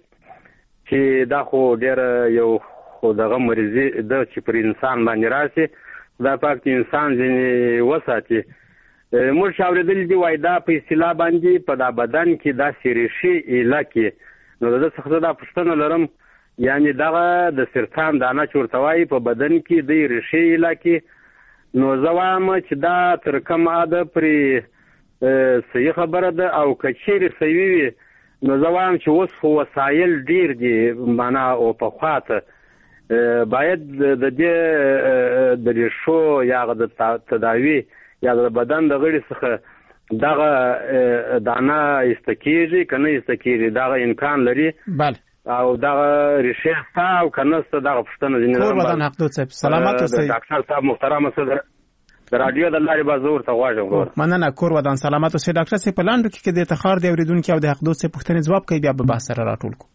چې دا خو ډېره یو خو دغه مریضي ده چې پر انسان باندې راشي، خدای پاک چې انسان ځینې وساتي. موږ چې اورېدلي دي وایي دا په اصطلاح باندې په دا بدن کې داسې ریښې ایله کې. نو د ده څخه زه دا پوښتنه لرم، یعنی دغه د سرطان دانه چې ورته وایي په بدن کې دی ریښې ایله کې، نو زه وایم چې دا تر کومه حده پرې صحیح خبره ده او که چیرې صحیح وي نو زه وایم چې اوس خو وسایل ډېر دي، معنا او پخوا ته باید د دې د ریښو یا د تداوي یا د بدن د غړي څخه دغه دانه ایسته کېږي که نه ایسته کېږي، دغه امکان لري. بله او دغه ریښې شته او که نه شته دغه پوښتنه ځینې کور ودان حق دوست صاحب. سلامت اوسئ. ډاکټر صاحب محترمه څه د راډیو د لارې به زه ورته غواړم. مننه کور ودان سلامت اوسئ. ډاکټر صاحب په لاندو کې د تخار د اورېدونکي او د حق دوست صاحب پوښتنې ځواب کوي، بیا به بحث سره راټول کړو.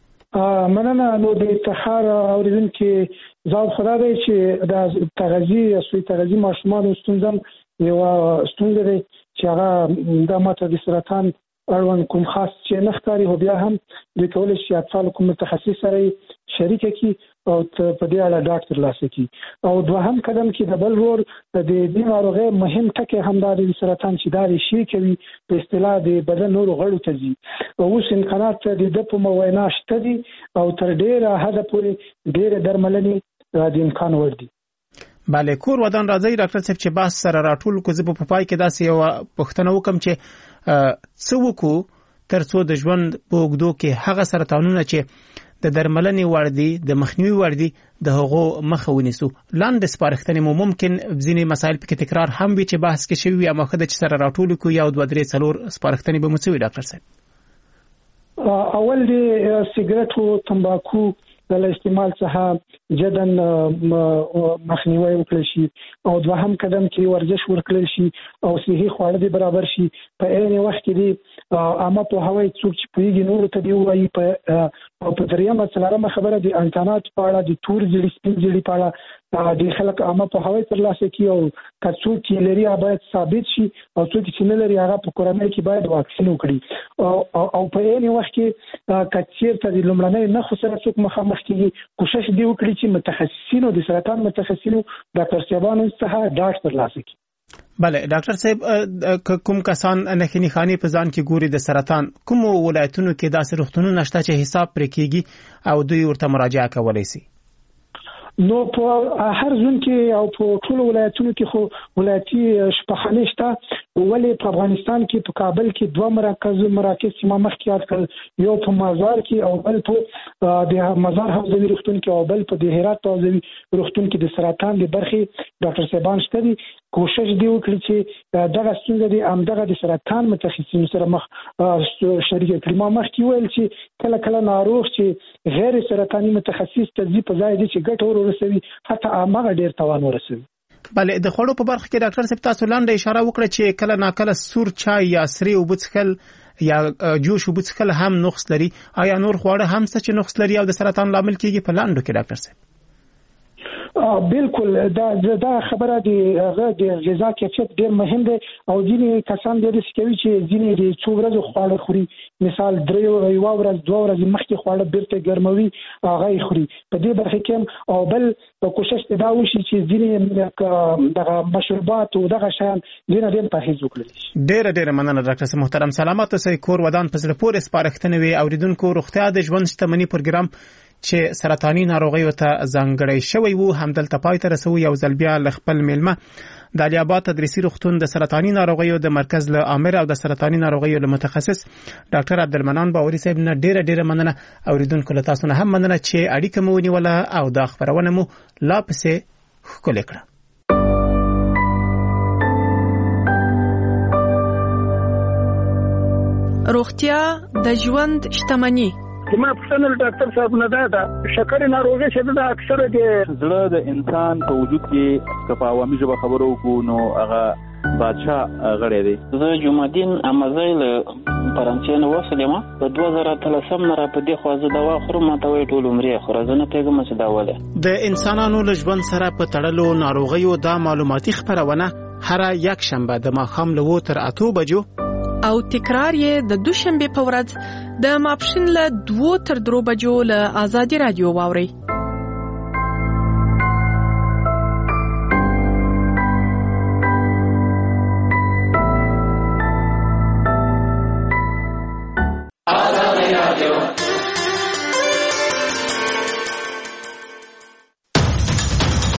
مننه. نو د تخار اورېدونکي ځواب خدا دی چې د تغذیې سوی تغذیې ماشومانو ستونزه یوه ستونزه دی چې هغه د ماته د سرطان اړوند کوم خاص چې نه ښکاري، خو بیا هم دوی کولی شي اطفال کوم متخصص سره شریکه کړي او په دې اړه ډاډ ترلاسه کړي. او دوهم قدم کې د بل ورور د دې ناروغۍ مهم ټکی همدا د سرطان چې دا ریښې کوي په اصطلاح د بدن نورو غړو ته ځي. اوس امکانات د ده په وینا شته دي او تر ډېره حده پورې ډېرې درملنې د امکان وړ دي. بله کور ودان راځي ډاکټر صاحب چې بحث سره راټول کو. زه په پای کې داسې یوه پوښتنه وکړم چې څه وکړو تر څو د ژوند په اوږدو کې هغه سرطانونه چې د درملنې وړ دي د مخنیوي وړ دي د هغو مخه ونیسو. لاندې سپارښتنې مو ممکن ځینې مسایل پکې تکرار هم وي چې بحث کې شوي وي، اما ښه ده چې سره راټول کړو. یو دوه درې څلور سپارښتنې به مو څه وي ډاکټر صاحب؟ اول د سیګریټو تمباکو د استعمال څخه جدن مخنیوي وکړل شي او دوهم قدم کې ورزش وکړل شي او صحي خواړه دې برابر شي. په عین وخت کې دې عامه په هوای څوک چې پیږي نور ته دی وایي په په دریمه څلورمه خبره د انټرنیټ په اړه د تور جړي سپین جړي په اړه د خلک عامه په هوای ترلاسه کوي او که څوک چې لري باید ثابت شي او څوک چې نه لري هغه په کورنۍ کې باید واکسین وکړي. او په عین وخت کې که چیرته د لومړنۍ نښو سره څوک مخامخ کېږي کوشش دی وکړي چې متخصصینو د سرطان متخصصینو ډاکټر صاحبانو څخه ډاډ ترلاسه کړي. بله ډاکټر صاحب کوم کسان نښې نښانې په ځان کې ګوري د سرطان، کوم ولایتونو کې داسې روغتونونه شته چې حساب پرې کېږي او دوی ورته مراجعه کولی شي؟ نو په هر ځون کې او په ټولو ولایتونو کې خو ولایتي شفاخانې شته، ولې په افغانستان کې په کابل کې دوه مراکز مراکز چې ما مخکې یاد کړل، یو په مزار کې او بل په د مزار حوزوي روغتون کې او بل په د هرات حوزوي روغتون کې د سرطان د برخې ډاکټر صاحبان شته دي. کوشش دی وکړي چې دغه ستونزه د همدغه د سرطان متخصصینو سره مخ شریک کړي. ما مخکې ویل چې کله کله ناروغ چې غیر سرطاني متخصص ته ځي په ځای دی چې ګټه ورسوي حتی هغه ډېر تاوان ورسوي. بله د خوړو په برخه کې ډاکټر صاحب تاسو لاندې اشاره وکړه چې کله ناکله سور چای یا سرې اوبه څښل یا جوش اوبه څښل هم نقص لري. آیا نور خواړه هم څه چې نقص لري او د سرطان لامل کېږي په لاندو کې ډاکټر صاحب؟ بالکل دا دا خبره دی هغه د غذا کیفیت ډیر مهم دی او ځینې کسان د دې کوي چې ځینې د څو ورځې خواړه خوري، مثال درې یو ورځ دوه ورځې مخکې خواړه بیرته ګرموي هغه خوري په دې برخه کې، او بل کوشش دا وشي چې ځینې دغه مشروبات او دغه شیان ډیر ډیر پرهیز وکړي. ډیر ډیر مننه ډاکټر صاحب محترم. سلامات اوسئ. کور ودان په زړه پورې سپارښتنې وي اوریدونکو. روغتیا د ژوند شتمنۍ پروګرام چې سرطاني ناروغیو ته ځانګړی شوی وو همدلته پای ته رسو. یو ځل بیا ل خپل میلمه د علي آباد تدریسي روغتون د سرطاني ناروغیو د مرکز له امر او د سرطاني ناروغیو له متخصص ډاکټر عبدالمنان باوري صاحب نه ډیره ډیره مننه. اوریدونکو له تاسو نه هم مننه چې اړیکه مو ونیوله او دا خبرونه مو لا پسې ښکلې کړه. روغتیا د ژوند شتمنۍ. ما پښتنه ډاکټر صاحب نه دا شکر ناروغي چې دا اکثره د زړه د انسان په وجود کې کفا عوامي ژبه خبرو کو نو هغه بادشاہ غړی دی. زه جمعدین امازیل فرانسې نو وسلم په دوه زره اتلسم نه را په دې خوازه دوا خورم ماته وی ټول عمر خو راځنه پیغام چې دا وله د انسانانو له ژوند سره په تړلو ناروغیو دا معلوماتي خبرونه هر یک شنبه د ماښام له وو تر اتو بجو او تکرار یې د دوشنبه په ورځ د ماپښین له دوه تر درو بجو له آزادي رادیو واوري.